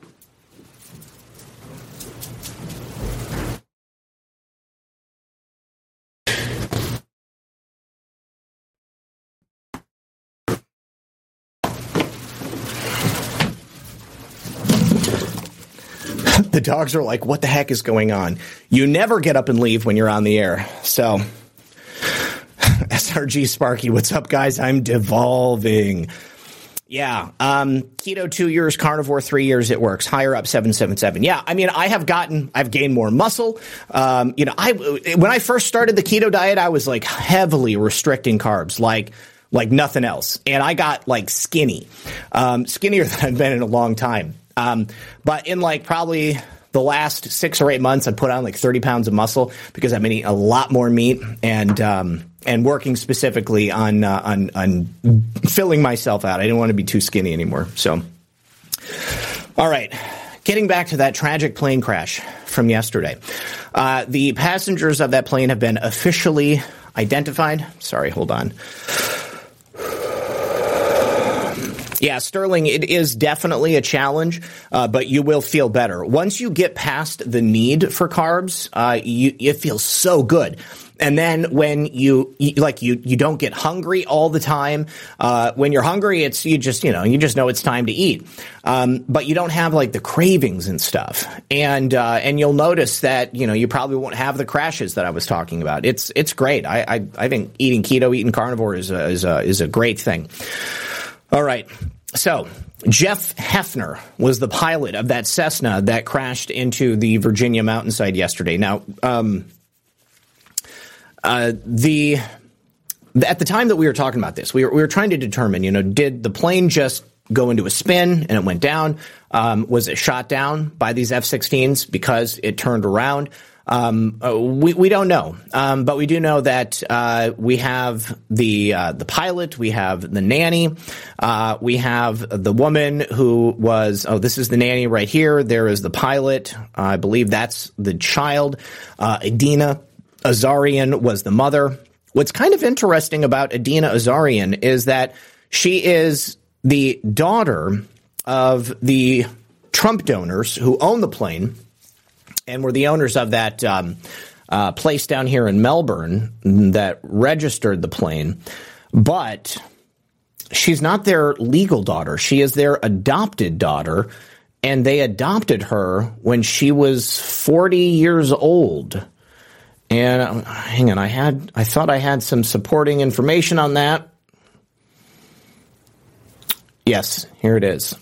The dogs are like, what the heck is going on? You never get up and leave when you're on the air. So, S R G Sparky, what's up, guys? I'm devolving. Yeah. Um, keto two years, carnivore three years, it works. Higher up seven seven seven. Yeah. I mean, I have gotten, I've gained more muscle. Um, you know, I, when I first started the keto diet, I was like heavily restricting carbs, like, like nothing else. And I got like skinny, um, skinnier than I've been in a long time. Um, but in like probably the last six or eight months, I put on like thirty pounds of muscle because I've been eating a lot more meat and, um, and working specifically on, uh, on, on filling myself out. I didn't want to be too skinny anymore. So, all right. Getting back to that tragic plane crash from yesterday. Uh, the passengers of that plane have been officially identified. Sorry, hold on. Yeah, Sterling, it is definitely a challenge, uh, but you will feel better. Once you get past the need for carbs, uh, you, it feels so good. And then when you, you like you, you don't get hungry all the time. Uh, when you're hungry, it's, you just, you know, you just know it's time to eat. Um, but you don't have like the cravings and stuff. And, uh, and you'll notice that, you know, you probably won't have the crashes that I was talking about. It's, it's great. I, I, I think eating keto, eating carnivore is a, is a, is a great thing. All right. So Jeff Hefner was the pilot of that Cessna that crashed into the Virginia mountainside yesterday. Now, um, uh, the at the time that we were talking about this, we were, we were trying to determine, you know, did the plane just go into a spin and it went down? Um, was it shot down by these F sixteens because it turned around? Um, uh, we, we don't know. Um, but we do know that, uh, we have the, uh, the pilot, we have the nanny, uh, we have the woman who was, oh, this is the nanny right here. There is the pilot. Uh, I believe that's the child. Uh, Adina Azarian was the mother. What's kind of interesting about Adina Azarian is that she is the daughter of the Trump donors who own the plane and were the owners of that um, uh, place down here in Melbourne that registered the plane. But she's not their legal daughter. She is their adopted daughter, and they adopted her when she was forty years old. And uh, hang on, I had I thought I had some supporting information on that. Yes, here it is.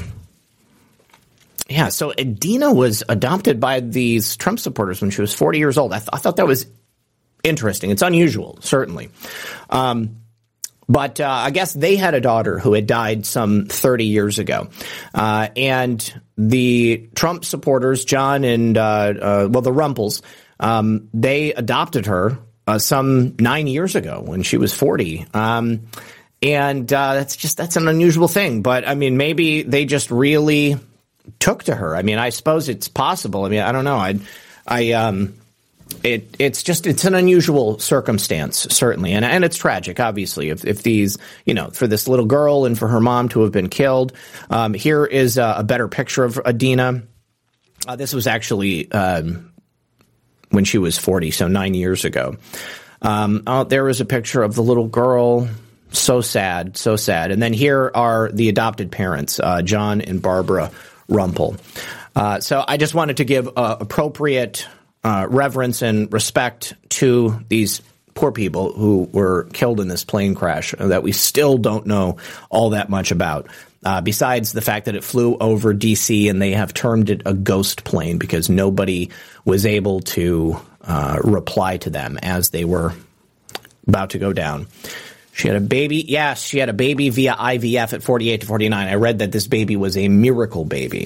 Yeah, so Adina was adopted by these Trump supporters when she was forty years old. I, th- I thought that was interesting. It's unusual, certainly. Um, but uh, I guess they had a daughter who had died some thirty years ago. Uh, and the Trump supporters, John and, uh, uh, well, the Rumpels, um, they adopted her uh, some nine years ago when she was forty. Um, and uh, that's just, that's an unusual thing. But, I mean, maybe they just really took to her. I mean, I suppose it's possible. I mean, I don't know. I, I, um, it, it's just, it's an unusual circumstance, certainly. And, and it's tragic, obviously, if, if these, you know, for this little girl and for her mom to have been killed. Um, here is a, a better picture of Adina. Uh, this was actually, um, when she was forty, so nine years ago. Um, oh, there was a picture of the little girl. So sad, so sad. And then here are the adopted parents, uh, John and Barbara Rumpel. Uh, so I just wanted to give uh, appropriate uh, reverence and respect to these poor people who were killed in this plane crash that we still don't know all that much about. Uh, besides the fact that it flew over D C and they have termed it a ghost plane because nobody was able to uh, reply to them as they were about to go down. She had a baby. Yes, she had a baby via I V F at forty-eight to forty-nine. I read that this baby was a miracle baby.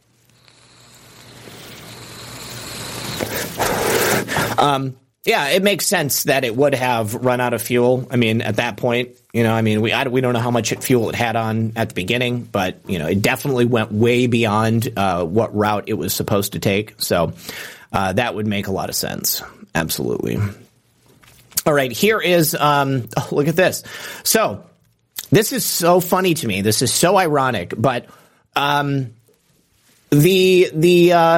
Um, yeah, it makes sense that it would have run out of fuel. I mean, at that point, you know, I mean, we I, we don't know how much fuel it had on at the beginning, but, you know, it definitely went way beyond uh, what route it was supposed to take. So uh, that would make a lot of sense. Absolutely. All right, here is, um, oh, look at this. So this is so funny to me. This is so ironic, but um, the, the, uh,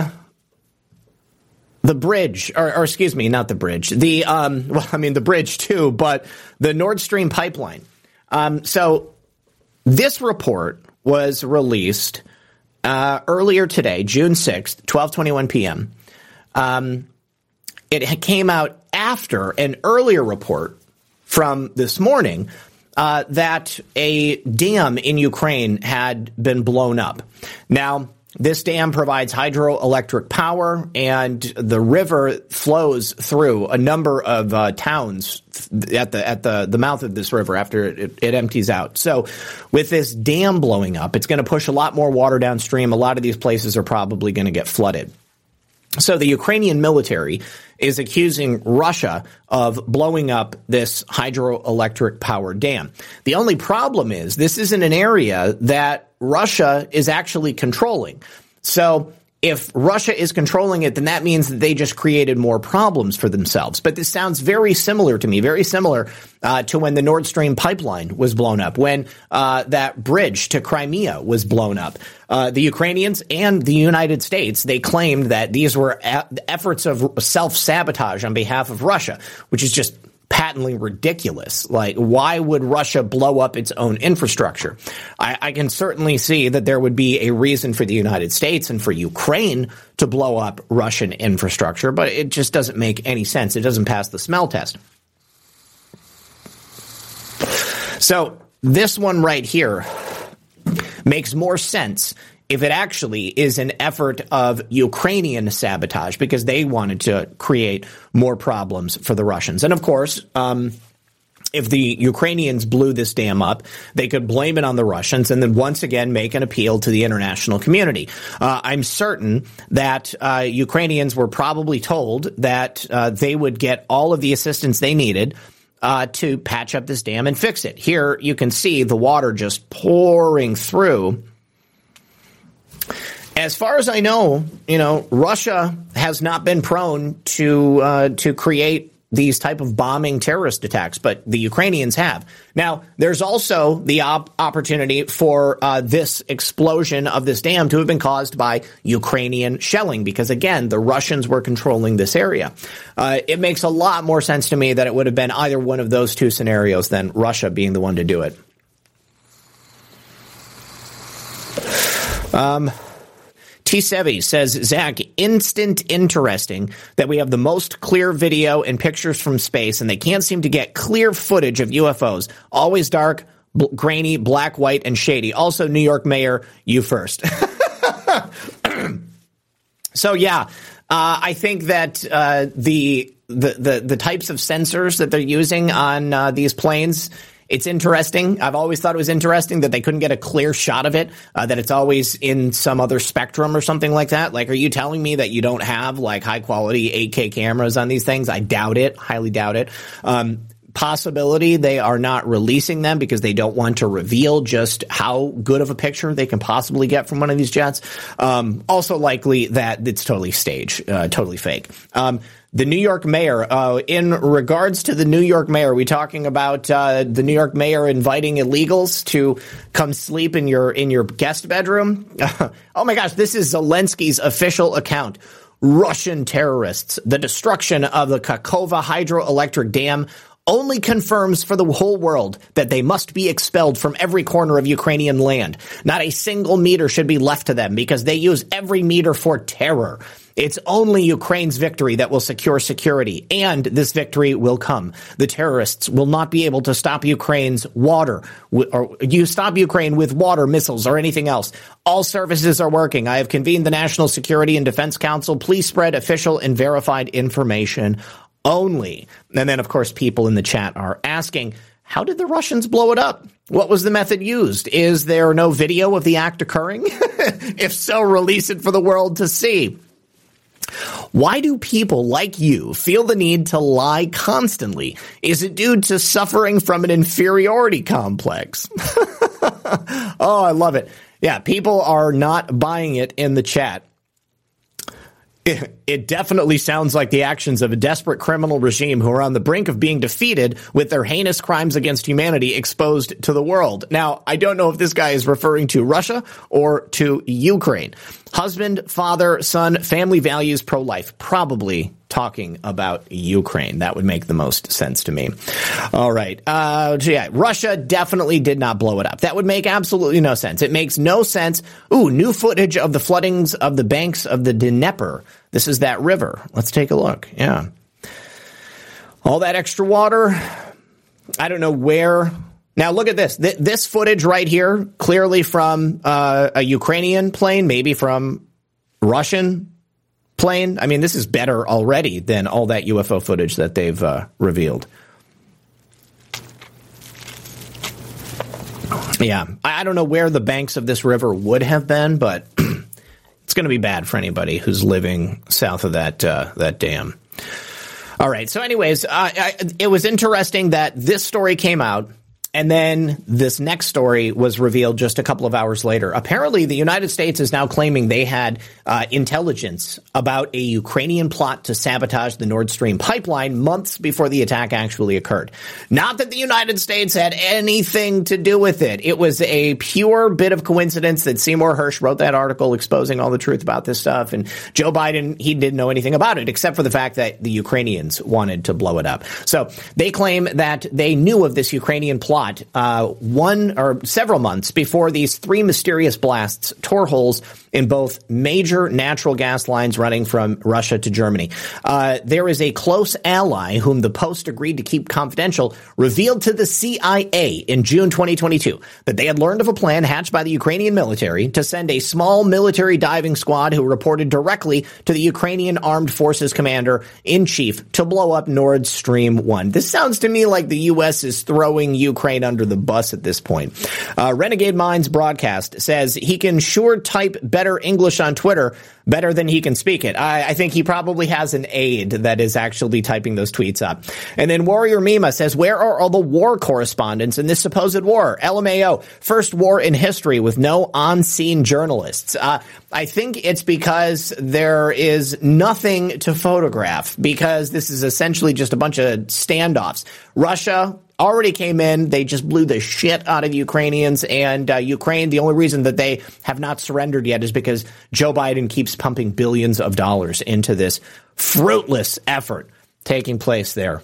The bridge, or, or excuse me, not the bridge. The um, well, I mean the bridge too, but the Nord Stream pipeline. Um, so this report was released uh, earlier today, June sixth, twelve twenty-one p.m. Um, it came out after an earlier report from this morning uh, that a dam in Ukraine had been blown up. Now, this dam provides hydroelectric power, and the river flows through a number of uh, towns at the at the, the mouth of this river after it, it empties out. So with this dam blowing up, it's going to push a lot more water downstream. A lot of these places are probably going to get flooded. So the Ukrainian military is accusing Russia of blowing up this hydroelectric power dam. The only problem is this isn't an area that Russia is actually controlling. So if Russia is controlling it, then that means that they just created more problems for themselves. But this sounds very similar to me, very similar uh, to when the Nord Stream pipeline was blown up, when uh, that bridge to Crimea was blown up. Uh, the Ukrainians and the United States, they claimed that these were a- efforts of self-sabotage on behalf of Russia, which is just patently ridiculous. Like, why would Russia blow up its own infrastructure? I, I can certainly see that there would be a reason for the United States and for Ukraine to blow up Russian infrastructure, but it just doesn't make any sense. It doesn't pass the smell test. So this one right here makes more sense if it actually is an effort of Ukrainian sabotage, because they wanted to create more problems for the Russians. And of course, um, if the Ukrainians blew this dam up, they could blame it on the Russians and then once again make an appeal to the international community. Uh, I'm certain that uh, Ukrainians were probably told that uh, they would get all of the assistance they needed uh, to patch up this dam and fix it. Here you can see the water just pouring through. As far as I know, you know, Russia has not been prone to uh, to create these type of bombing terrorist attacks, but the Ukrainians have. Now, there's also the op- opportunity for uh, this explosion of this dam to have been caused by Ukrainian shelling, because, again, the Russians were controlling this area. Uh, it makes a lot more sense to me that it would have been either one of those two scenarios than Russia being the one to do it. Um... T Sevi says, Zach, instant interesting that we have the most clear video and pictures from space, and they can't seem to get clear footage of U F Os. Always dark, bl- grainy, black, white, and shady. Also, New York Mayor, you first. So, yeah, uh, I think that uh, the, the the the types of sensors that they're using on uh, these planes, it's interesting. I've always thought it was interesting that they couldn't get a clear shot of it, uh, that it's always in some other spectrum or something like that. Like, are you telling me that you don't have, like, high-quality eight K cameras on these things? I doubt it. Highly doubt it. Um, possibility they are not releasing them because they don't want to reveal just how good of a picture they can possibly get from one of these jets. Um, also likely that it's totally staged, uh, totally fake. Um, The New York mayor, uh, in regards to the New York mayor, are we talking about uh, the New York mayor inviting illegals to come sleep in your in your guest bedroom? Oh, my gosh, this is Zelensky's official account. Russian terrorists, the destruction of the Kakhovka hydroelectric dam only confirms for the whole world that they must be expelled from every corner of Ukrainian land. Not a single meter should be left to them because they use every meter for terror. It's only Ukraine's victory that will secure security, and this victory will come. The terrorists will not be able to stop Ukraine's water, or you stop Ukraine with water, missiles, or anything else. All services are working. I have convened the National Security and Defense Council. Please spread official and verified information only. And then, of course, people in the chat are asking, how did the Russians blow it up? What was the method used? Is there no video of the act occurring? If so, release it for the world to see. Why do people like you feel the need to lie constantly? Is it due to suffering from an inferiority complex? Oh, I love it. Yeah, people are not buying it in the chat. It definitely sounds like the actions of a desperate criminal regime who are on the brink of being defeated with their heinous crimes against humanity exposed to the world. Now, I don't know if this guy is referring to Russia or to Ukraine. Husband, father, son, family values, pro-life. Probably talking about Ukraine. That would make the most sense to me. All right. Uh, so yeah, Russia definitely did not blow it up. That would make absolutely no sense. It makes no sense. Ooh, new footage of the floodings of the banks of the Dnieper. This is that river. Let's take a look. Yeah. All that extra water. I don't know where. Now, look at this. Th- this footage right here, clearly from uh, a Ukrainian plane, maybe from Russian plane. I mean, this is better already than all that U F O footage that they've uh, revealed. Yeah, I don't know where the banks of this river would have been, but it's going to be bad for anybody who's living south of that uh, that dam. All right. So anyways, uh, I, it was interesting that this story came out. And then this next story was revealed just a couple of hours later. Apparently, the United States is now claiming they had uh, intelligence about a Ukrainian plot to sabotage the Nord Stream pipeline months before the attack actually occurred. Not that the United States had anything to do with it. It was a pure bit of coincidence that Seymour Hersh wrote that article exposing all the truth about this stuff. And Joe Biden, he didn't know anything about it, except for the fact that the Ukrainians wanted to blow it up. So they claim that they knew of this Ukrainian plot Uh, one or several months before these three mysterious blasts tore holes in both major natural gas lines running from Russia to Germany. Uh, there is a close ally whom the Post agreed to keep confidential, revealed to the C I A in June twenty twenty-two that they had learned of a plan hatched by the Ukrainian military to send a small military diving squad who reported directly to the Ukrainian Armed Forces Commander-in-Chief to blow up Nord Stream one. This sounds to me like the U S is throwing Ukraine under the bus at this point. Uh, Renegade Minds broadcast says he can sure type better English on Twitter better than he can speak it. I, I think he probably has an aide that is actually typing those tweets up. And then Warrior Mima says, where are all the war correspondents in this supposed war? L M A O, first war in history with no on-scene journalists. Uh, I think it's because there is nothing to photograph, because this is essentially just a bunch of standoffs. Russia already came in. They just blew the shit out of Ukrainians, and uh, Ukraine, the only reason that they have not surrendered yet is because Joe Biden keeps pumping billions of dollars into this fruitless effort taking place there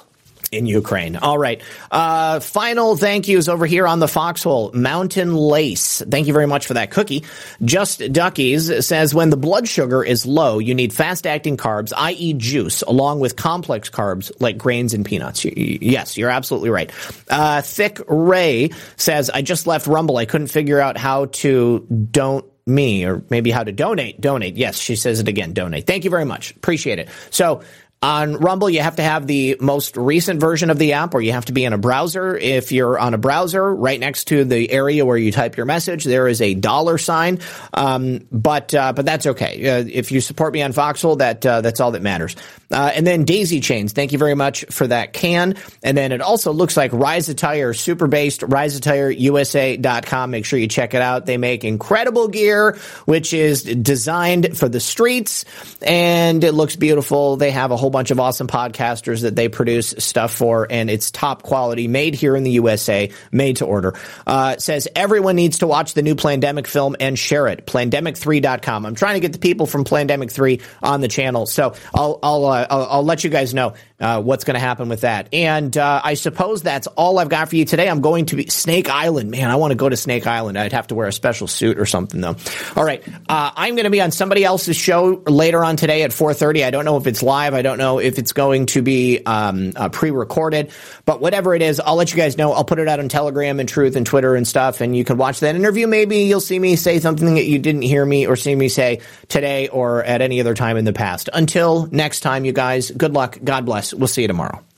in Ukraine. All right. Uh, final thank yous over here on the Foxhole. Mountain Lace. Thank you very much for that cookie. Just Duckies says, when the blood sugar is low, you need fast-acting carbs, that is juice, along with complex carbs like grains and peanuts. Yes, you're absolutely right. Uh, Thick Ray says, I just left Rumble. I couldn't figure out how to don't me, or maybe how to donate. Donate. Yes, she says it again. Donate. Thank you very much. Appreciate it. So, on Rumble, you have to have the most recent version of the app, or you have to be in a browser. If you're on a browser, right next to the area where you type your message, there is a dollar sign. Um, but uh, but that's okay. Uh, if you support me on Foxhole, that uh, that's all that matters. Uh, and then Daisy Chains, thank you very much for that can. And then it also looks like Rise Attire, super based, rise attire u s a dot com. Make sure you check it out. They make incredible gear, which is designed for the streets, and it looks beautiful. They have a whole bunch of awesome podcasters that they produce stuff for, and it's top quality, made here in the U S A, made to order. Uh, says everyone needs to watch the new Plandemic film and share it. Plandemic three dot com. I'm trying to get the people from Plandemic three on the channel, so I'll I'll uh, I'll, I'll let you guys know uh, what's going to happen with that. And uh, I suppose that's all I've got for you today. I'm going to be Snake Island. Man, I want to go to Snake Island. I'd have to wear a special suit or something, though. All right, uh, I'm going to be on somebody else's show later on today at four thirty. I don't know if it's live. I don't know if it's going to be um, uh, pre-recorded, but whatever it is, I'll let you guys know. I'll put it out on Telegram and Truth and Twitter and stuff, and you can watch that interview. Maybe you'll see me say something that you didn't hear me or see me say today or at any other time in the past. Until next time, you guys, good luck. God bless. We'll see you tomorrow.